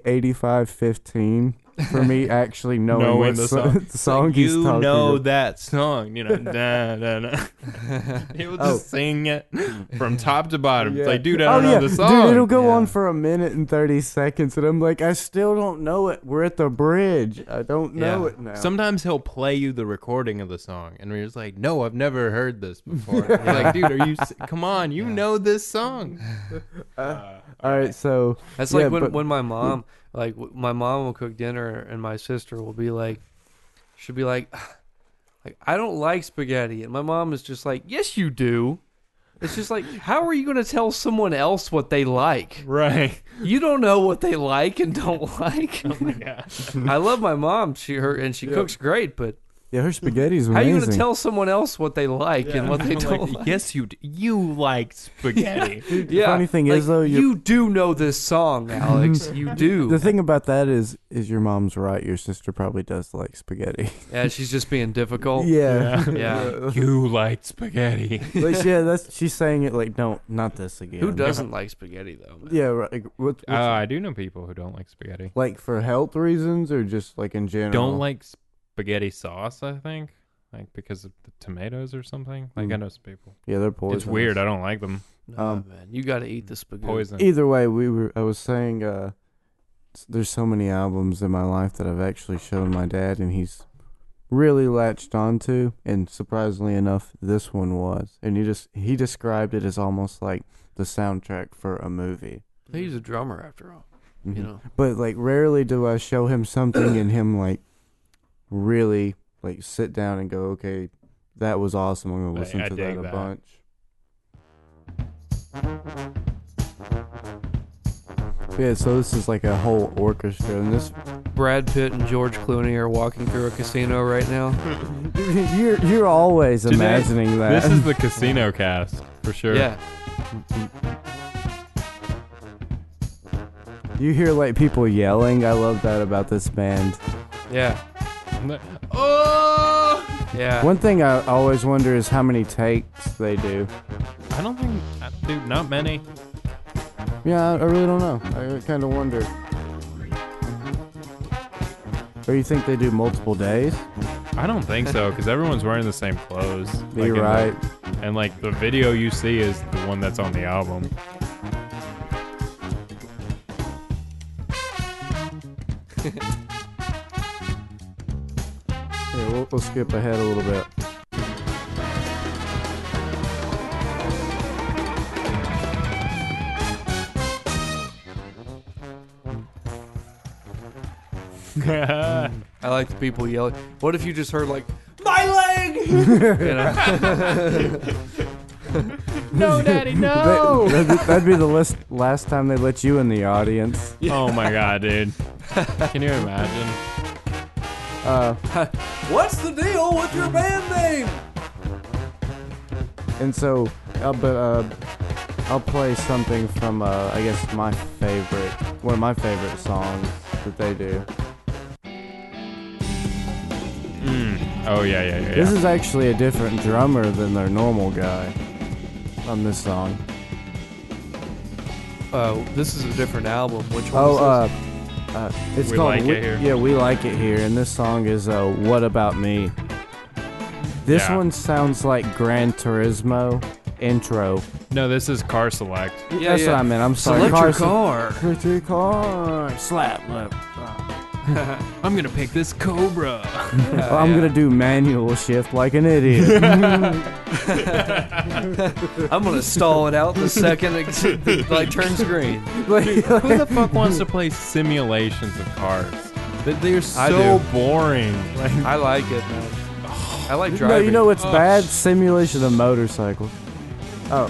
85-15 for me actually knowing what the song, song. the song Like, he's you talking know about. that song, you know. Dun, dun, dun. He'll just sing it from top to bottom. It's like, dude, I don't know the song. Dude, it'll go on for a minute and 30 seconds, and I'm like, I still don't know it. We're at the bridge. I don't know it now. Sometimes he'll play you the recording of the song, and we're just like, "No, I've never heard this before." You're like, "Dude, are you? Come on, you know this song." All right, so That's yeah, like but- when my mom, my mom will cook dinner, and my sister will be like, she'll be like, I don't like spaghetti, and my mom is just like, yes, you do. It's just like, how are you going to tell someone else what they like? Right. You don't know what they like and don't like. Oh my gosh. I love my mom. She cooks great, but yeah, her spaghetti's how are amazing. you going to tell someone else what they like and what they I'm don't like, like? yes, you like spaghetti. The funny thing is, though, you do know this song, Alex. You do. The thing about that is your mom's right. Your sister probably does like spaghetti. Yeah, she's just being difficult. Yeah. Yeah. You like spaghetti. Like, yeah, she's saying it like, no, not this again. Who doesn't like spaghetti though? Man? Yeah, right. Like, what's I do know people who don't like spaghetti. like for health reasons or just like in general? Don't like spaghetti sauce. I think, like because of the tomatoes or something. Like I know some people. Yeah, they're poisonous. It's weird. I don't like them. No, man, you got to eat the spaghetti. Poison. Either way, I was saying, there's so many albums in my life that I've actually shown my dad, and he's really latched onto. And surprisingly enough, this one was. And he described it as almost like the soundtrack for a movie. He's a drummer after all. Mhm. You know. But like, rarely do I show him something and him like really like sit down and go, okay, that was awesome. I'm gonna listen I to that dig a that. bunch. Yeah, so this is like a whole orchestra, and this Brad Pitt and George Clooney are walking through a casino right now. you're always Today, imagining that. This is the casino cast for sure. Yeah. You hear like people yelling. I love that about this band. Yeah. Oh. Yeah. One thing I always wonder is how many takes they do. I don't think, dude, not many. Yeah, I really don't know. I kind of wonder. Or you think they do multiple days? I don't think so, because everyone's wearing the same clothes. You're in the- right. and like the video you see is the one that's on the album. Yeah, we'll skip ahead a little bit. I like the people yelling. What if you just heard like, My leg! you know? No, Daddy, no. That'd be the last time they let you in the audience. Oh my god, dude. Can you imagine? What's the deal with your band name? And so, I'll play something from, I guess one of my favorite songs that they do. Oh yeah. This is actually a different drummer than their normal guy on this song. This is a different album. Which one is this? It's We called Like It Here. Yeah, We Like It Here, and this song is What About Me. This Yeah. one sounds like Gran Turismo intro. No, this is Car Select. Yeah, That's what I meant. I'm sorry. Select your car. Select your car. Slap lip. I'm gonna pick this Cobra. I'm gonna do manual shift like an idiot. I'm gonna stall it out the second it like turns green. Who the fuck wants to play simulations of cars? They're I so do. boring. Like, I like it, man. I like No, driving. you know what's Oh, bad? Simulation of motorcycles. Oh.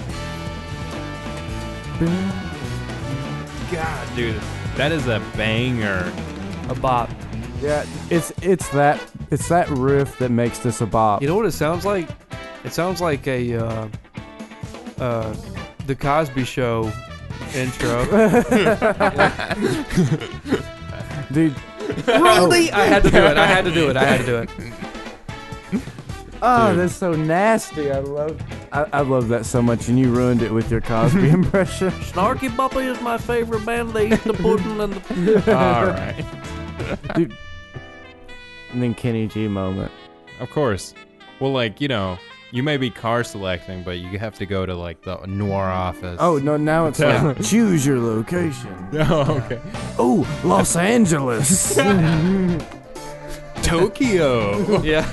God, dude, that is a banger. a bop. Yeah, it's that riff that makes this a bop. You know what it sounds like? It sounds like a the Cosby Show intro. Dude, Rolly! I had to do it. oh, that's so nasty. I love that so much, and you ruined it with your Cosby impression. Snarky Puppy is my favorite band. They eat the pudding and the. All right, Dude. And then Kenny G moment. of course. Well, like, you know, you may be car selecting, but you have to go to like the noir office. Oh no, now it's like choose your location. Oh, okay. Oh, Los Angeles. Tokyo. Yeah.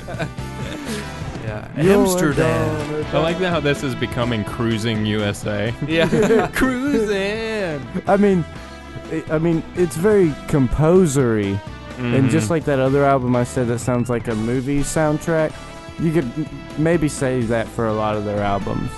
Yeah. Amsterdam. I like how this is becoming Cruising USA. Yeah. Cruising. I mean, it's very composery, and just like that other album I said that sounds like a movie soundtrack, you could maybe say that for a lot of their albums.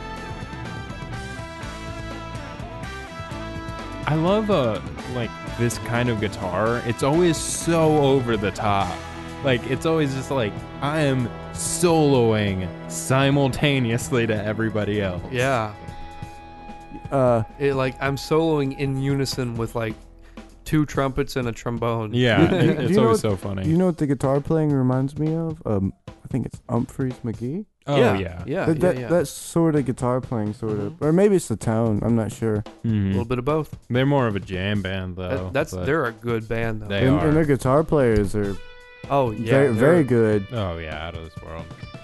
I love like this kind of guitar. It's always so over the top. Like, it's always just like, I am soloing simultaneously to everybody else. Yeah. It like I'm soloing in unison with like two trumpets and a trombone. Yeah, Do it's you know always what- so funny. You know what the guitar playing reminds me of? I think it's Humphreys McGee. Oh, yeah. Yeah. That sort of guitar playing, sort of, or maybe it's the tone. I'm not sure. A little bit of both. They're more of a jam band, though. but They're a good band though. They And, are. and their guitar players are Oh yeah. very, they're- very good. Oh, yeah, out of this world.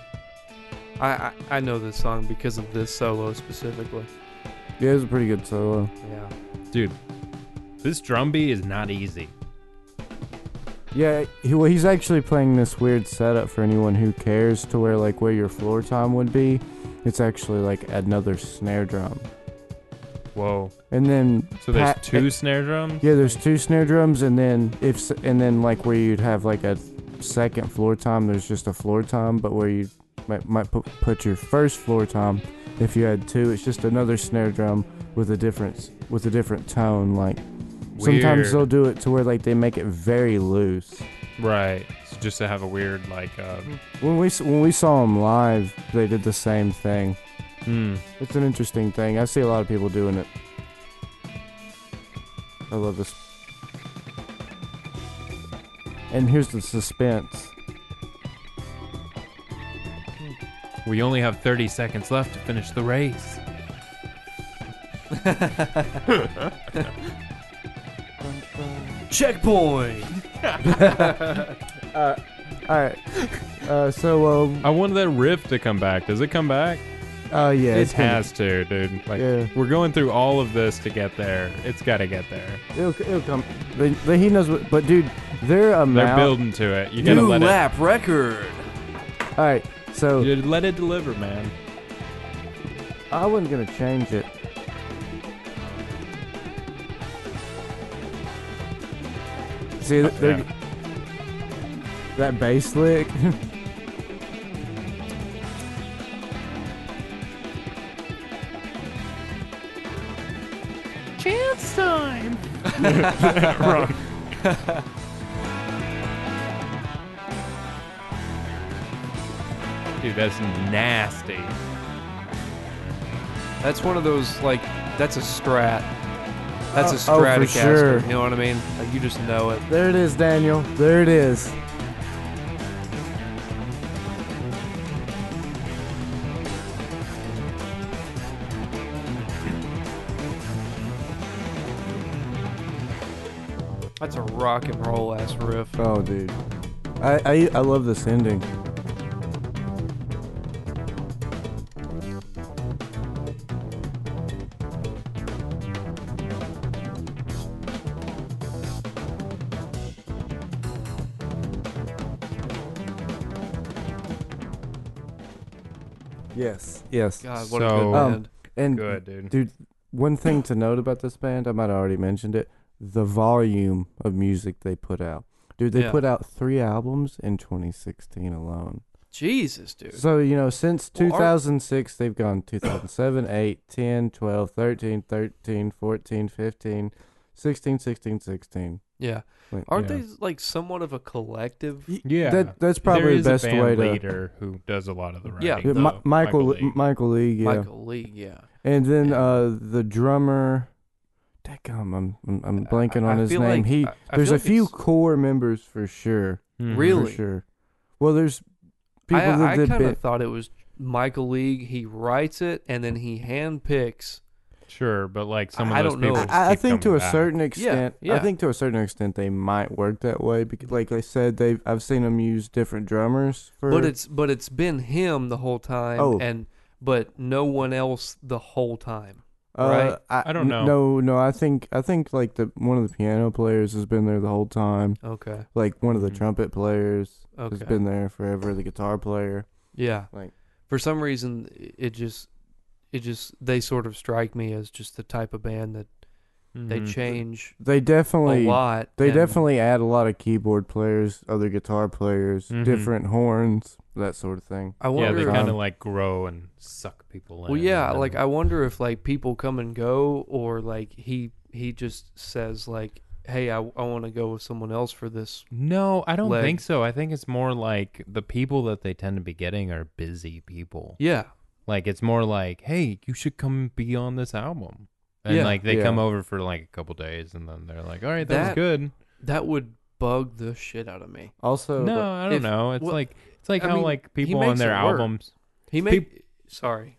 I know this song because of this solo specifically. Yeah, it's a pretty good solo. Yeah. Dude, this drum beat is not easy. Yeah, he's actually playing this weird setup for anyone who cares, to where like where your floor tom would be, it's actually like another snare drum. Whoa. And then So there's two snare drums? Yeah, there's two snare drums, and then like where you'd have like a second floor tom, there's just a floor tom, but where you might put your first floor tom, if you had two, it's just another snare drum with a different tone. Like sometimes Weird. they'll do it to where like they make it very loose. Right. So just to have a weird, like, When we saw them live, they did the same thing. It's an interesting thing. I see a lot of people doing it. I love this. And here's the suspense. we only have 30 seconds left to finish the race. Checkpoint. All right. So I wanted that riff to come back. Does it come back? yeah, It it's gonna- has to, dude. Like, Yeah. we're going through all of this to get there. It's got to get there. It'll come. He knows what. But dude, they're They're amount. building to it. You gotta New let lap record. All right, so it. You let it deliver, man. I wasn't gonna change it. See, they're, Yeah. that bass lick. Chance time. Wrong. Dude, that's nasty. That's one of those, like, that's a Strat. That's a Oh, for Stratocaster. sure. You know what I mean? Like, you just know it. There it is, Daniel. There it is. That's a rock and roll ass riff. Oh, dude. I love this ending. Yes. Yes. God, what a So- good band. And Good, dude. one thing to note about this band, I might have already mentioned it, the volume of music they put out. Dude, they Yeah. put out 3 albums in 2016 alone. Jesus, dude. So, since Well, 2006, they've gone 2007, 8, 10, 12, 13, 13, 14, 15, 16, 16, 16. Yeah. Like, Aren't yeah. they, like, somewhat of a collective? Yeah, That's probably the best there is a way band to. leader who does a lot of the writing. Yeah, Yeah, though. Michael League. Michael League, yeah. Michael League, yeah. And then Yeah. the drummer, dadgum, I'm blanking on I his feel name. like- I There's feel a like few it's- core members for sure. Mhm. Really? For sure. Well, there's people I that did kind of bit. thought it was Michael League. He writes it, and then he handpicks. Sure, but like some of I those don't know. people just I keep think to coming a back. certain extent, yeah. I think to a certain extent they might work that way because, like I said, I've seen them use different drummers for. But it's been him the whole time, Oh. but no one else the whole time. right? I don't know. No. I think like one of the piano players has been there the whole time. Okay. Like one of the Mhm. trumpet players has Okay. been there forever. The guitar player. Yeah. Like- for some reason, it just they sort of strike me as just the type of band that they Mhm. change They definitely a lot. They and- definitely add a lot of keyboard players, other guitar players, Mhm. different horns, that sort of thing. I Yeah, wonder. they if- kind of like grow and suck people in. well, yeah. and Like then- I wonder if like people come and go, or like he just says like, "Hey, I want to go with someone else for this." No, I don't leg. think so. I think it's more like the people that they tend to be getting are busy people. Yeah. Like it's more like, hey, you should come be on this album. And Yeah. like they Yeah. come over for like a couple days and then they're like, all right, that was That- good. That would bug the shit out of me. Also, No, I don't if- know. It's well, like I how mean, like he people on makes their it work. albums. He sorry,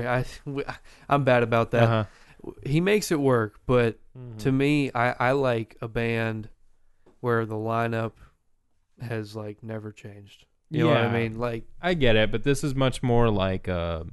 I'm bad about that. Uh-huh. He makes it work, but Mhm. to me, I like a band where the lineup has like never changed. You know what I Yeah. mean? Like, I get it, but this is much more like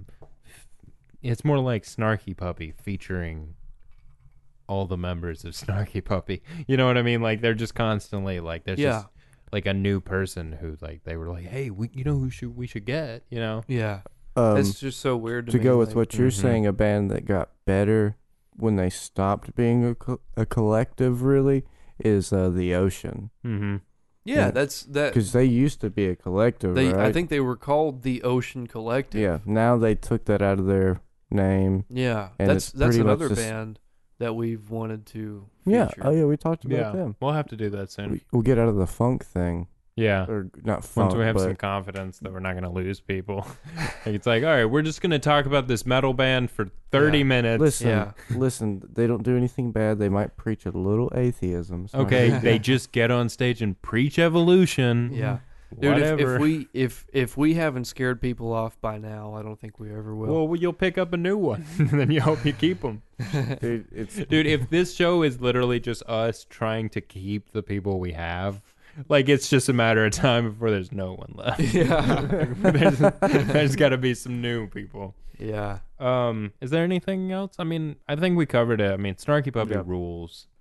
it's more like Snarky Puppy featuring all the members of Snarky Puppy. You know what I mean? Like they're just constantly like there's Yeah. just like a new person who like they were like, hey, you know who we should get, you know? yeah, um, it's just so weird to to me. go with like, what you're Mhm. saying, a band that got better when they stopped being a collective really is The Ocean. Mm-hmm. yeah, yeah. that's that. Because they used to be a collective, They, right? I think they were called the Ocean Collective. Yeah, now they took that out of their name. yeah. And That's it's pretty much another just- band that we've wanted to. Yeah. feature. Oh, yeah, we talked about Yeah, them. we'll have to do that soon. We'll get out of the funk thing. Yeah. Or not funk, Once we have but some confidence that we're not going to lose people. Like it's like, all right, we're just going to talk about this metal band for 30 Yeah. minutes. listen, Yeah. listen, they don't do anything bad. They might preach a little atheism. It's not Okay, big they deal. just get on stage and preach evolution. Yeah. Dude, Whatever. if we haven't scared people off by now, I don't think we ever will. Well, you'll pick up a new one, and then you hope you keep them. Dude, it's Dude, if this show is literally just us trying to keep the people we have, like it's just a matter of time before there's no one left. Yeah. there's got to be some new people. Yeah. Is there anything else? I mean, I think we covered it. I mean, Snarky Puppy Yeah. rules.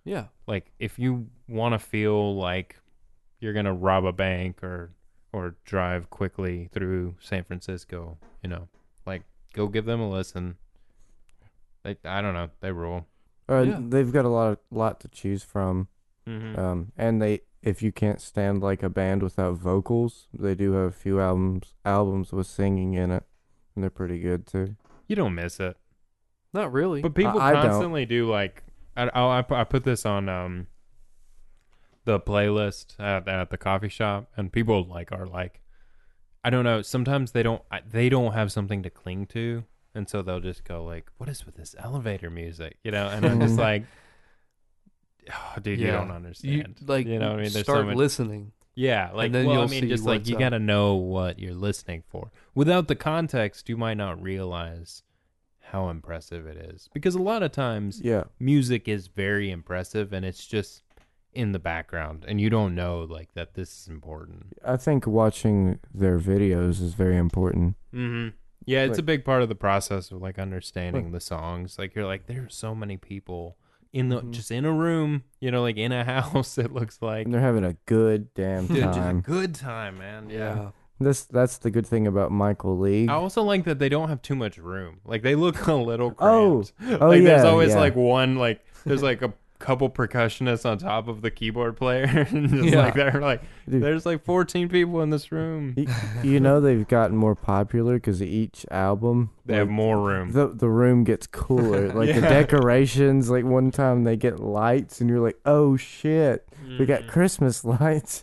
Yeah. Like if you want to feel like you're gonna rob a bank or drive quickly through San Francisco, you know, like go give them a listen. Like I don't know, they rule. Yeah. They've got a lot to choose from. Mm-hmm. And if you can't stand like a band without vocals, they do have a few albums with singing in it, and they're pretty good too. You don't miss it, Not really. but people I don't. constantly do. Like I put this on the playlist at the coffee shop, and people are like, I don't know. Sometimes they don't have something to cling to, and so they'll just go like, "What is with this elevator music?" You know, and I'm just like, oh, dude, you don't understand. You know what I mean? There's start so many, listening. yeah, like then well, I you'll mean, see just like what's you up. got to know what you're listening for. Without the context, you might not realize how impressive it is, because a lot of times Yeah. music is very impressive and it's just in the background and you don't know like that this is important. I think watching their videos is very important. Mm-hmm. Yeah, it's a Like- big part of the process of like understanding the songs. Like you're like, there are so many people in the just in a room, you know, like in a house. It looks like And they're having a good damn dude, just a time. good time, man. Yeah. That's the good thing about Michael League. I also like that they don't have too much room. Like they look a little Oh. cramped. Oh, like there's yeah, always yeah. like one like there's like a couple percussionists on top of the keyboard player, and just Yeah. like they're like Dude. there's like 14 people in this room. You know they've gotten more popular because each album They have more room. the room gets cooler. Like the Yeah. decorations. Like one time they get lights, and you're like, oh shit, we got Mm. Christmas lights.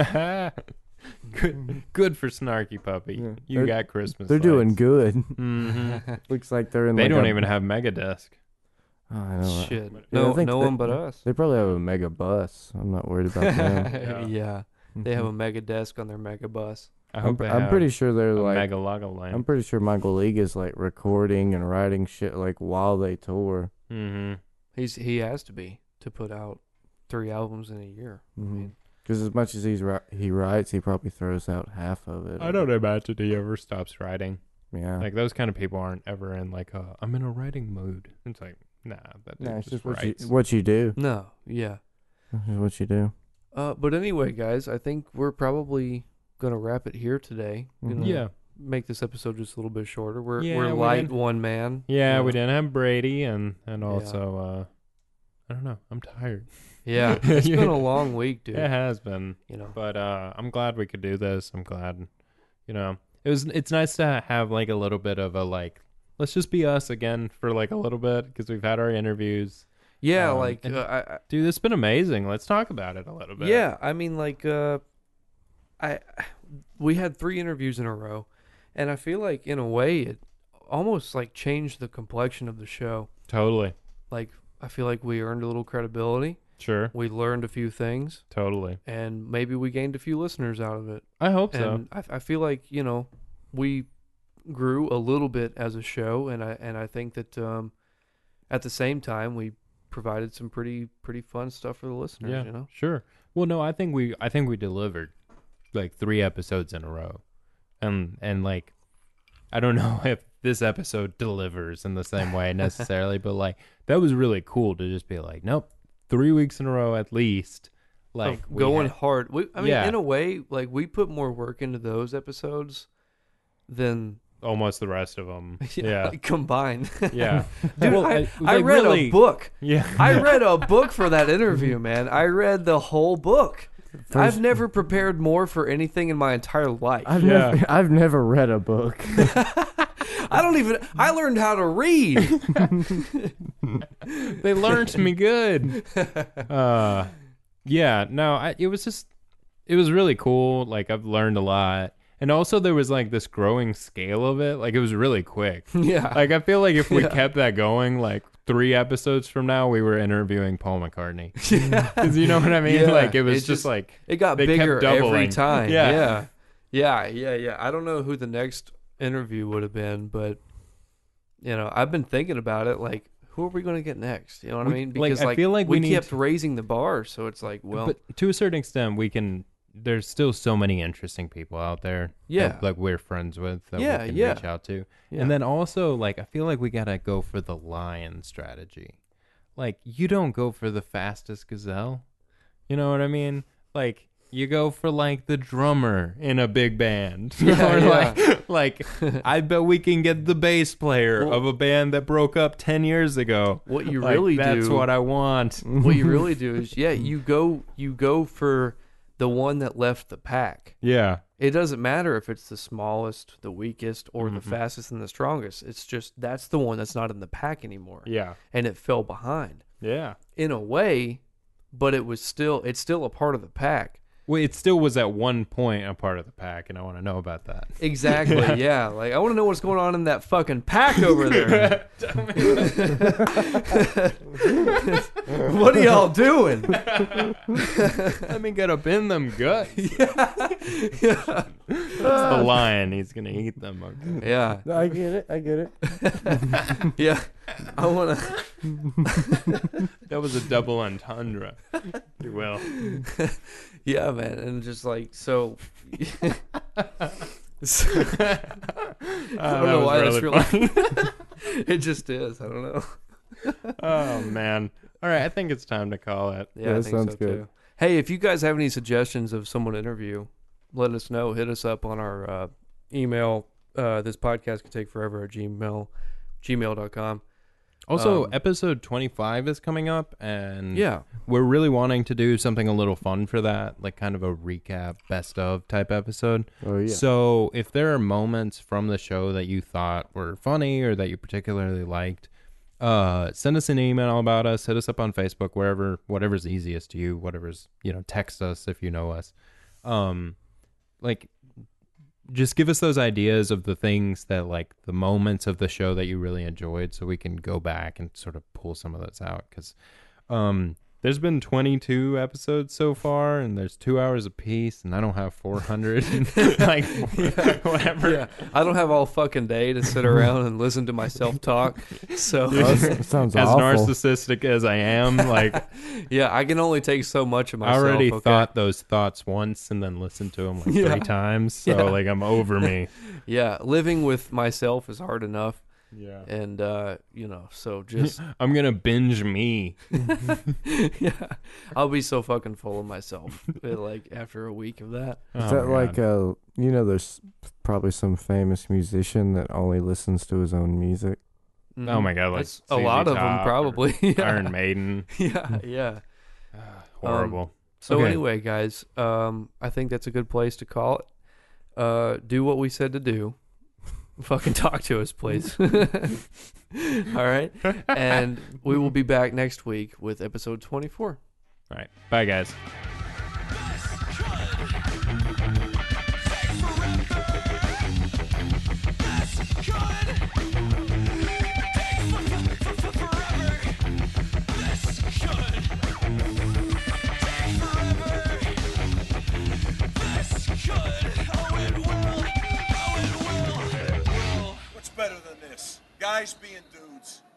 good for Snarky Puppy. Yeah. You They're- got Christmas. They're doing lights. good. Mhm. Looks like they're in. They like don't a- even have Megadesk. Oh, I know. Shit. Yeah, I No, think no they- one but us. They probably have a mega bus. I'm not worried about them. Yeah. They have a mega desk on their mega bus. I hope I'm pretty sure they're a like. Megalaga lamp. I'm pretty sure Michael League is like recording and writing shit like while they tour. Mm-hmm. He has to be to put out 3 albums in a year. I mean, Because as much as he writes, he probably throws out half of it. I don't imagine he ever stops writing. Yeah. Like those kind of people aren't ever in like I'm in a writing mood. It's like nah, that dude Nah, it's just writes. what you do. no, yeah. It's just what you do. But anyway, guys, I think we're probably gonna wrap it here today. Gonna Yeah. make this episode just a little bit shorter. We're Yeah, we light didn't- one man. Yeah, you we know. didn't have Brady, and also I don't know. I'm tired. Yeah, it's been a long week, dude. It has been, You know, but I'm glad we could do this. I'm glad, you know, it's nice to have like a little bit of a like, let's just be us again for like a little bit because we've had our interviews. yeah, and- Dude, it's been amazing. Let's talk about it a little bit. yeah. I mean, like, we had 3 interviews in a row, and I feel like in a way it almost like changed the complexion of the show. Totally. Like, I feel like we earned a little credibility. Sure. We learned a few things, Totally. and maybe we gained a few listeners out of it. I hope so. And I feel like, you know, we grew a little bit as a show, and I think that at the same time we provided some pretty fun stuff for the listeners. Yeah, You know, sure. Well, no, I think we delivered like 3 episodes in a row, and like I don't know if this episode delivers in the same way necessarily, but like that was really cool to just be like, nope, 3 weeks in a row at least. Like Of we going had- hard. I mean, Yeah. in a way, like we put more work into those episodes than almost the rest of them. Yeah, like, combined. yeah. Dude, Well, I like, read really- a book. Yeah, I read a book for that interview, man. I read the whole book. I've First- never prepared more for anything in my entire life. I've never read a book. I learned how to read. they learned me good. Yeah, no, it was really cool. Like I've learned a lot. And also there was like this growing scale of it. Like it was really quick. Yeah. Like I feel like if we Yeah. kept that going, like 3 episodes from now, we were interviewing Paul McCartney. Because you know what I mean? Yeah, Like it was it's just like It got they kept bigger every doubling. time. Yeah. Yeah. I don't know who the next interview would have been, but you know, I've been thinking about it. Like, who are we going to get next? You know what I We- mean? like, Because I feel like we we need kept to- raising the bar, so it's like, well, but to a certain extent, we can. There's still so many interesting people out there. Yeah. that, like we're friends with. That Yeah, we can yeah. reach out to. Yeah. And then also, like, I feel like we gotta go for the lion strategy. like, you don't go for the fastest gazelle. You know what I mean? Like, you go for, like, the drummer in a big band. Yeah, Or yeah. like, I bet we can get the bass player of a band that broke up 10 years ago. What you Like, really that's do... what I want. What you really do is, you go for the one that left the pack. Yeah. It doesn't matter if it's the smallest, the weakest, or the Mhm. fastest and the strongest. It's just that's the one that's not in the pack anymore. Yeah. And it fell behind. Yeah. In a way, but it's still a part of the pack. Well, it still was at one point a part of the pack, and I want to know about that. Exactly, yeah. Like, I want to know what's going on in that fucking pack over there. What are y'all doing? Let me get up in them guts. Yeah. It's the lion. He's going to eat them. Okay. Yeah. I get it. Yeah. I want to... That was a double entendre, if you will. Yeah, man. And just like, so... I don't know why that's really funny. It just is. I don't know. Oh, man. All right, I think it's time to call it. Yeah, Yeah, I that think sounds so good. too. Hey, if you guys have any suggestions of someone to interview, let us know. Hit us up on our email. This podcast could take forever at gmail.com. Also, episode 25 is coming up, and Yeah. we're really wanting to do something a little fun for that, like kind of a recap, best of type episode. Oh, yeah. So if there are moments from the show that you thought were funny or that you particularly liked, send us an email about us, hit us up on Facebook, whatever's easiest to you, text us if you know us. Just give us those ideas of the things that, like, the moments of the show that you really enjoyed, so we can go back and sort of pull some of those out. Because there's been 22 episodes so far, and there's 2 hours apiece, and I don't have 400. Like, whatever. Yeah. I don't have all fucking day to sit around and listen to myself talk. So That sounds as awful. narcissistic as I am, like, yeah, I can only take so much of I myself. already okay? thought those thoughts once and then listened to them like Yeah. 3 times. So, Yeah. like, I'm over me. Yeah, living with myself is hard enough. Yeah. And, so just... I'm going to binge me. Yeah, I'll be so fucking full of myself, like, after a week of that. Is Oh that my like God. there's probably some famous musician that only listens to his own music? Oh my God, like That's a lot ZZ of them, Top or probably. Yeah. Iron Maiden. Yeah, yeah. Horrible. So Okay. anyway, guys, I think that's a good place to call it. Do what we said to do. Fucking talk to us, please. All right. And we will be back next week with episode 24. All right. Bye, guys. What's better than this? Guys being dudes.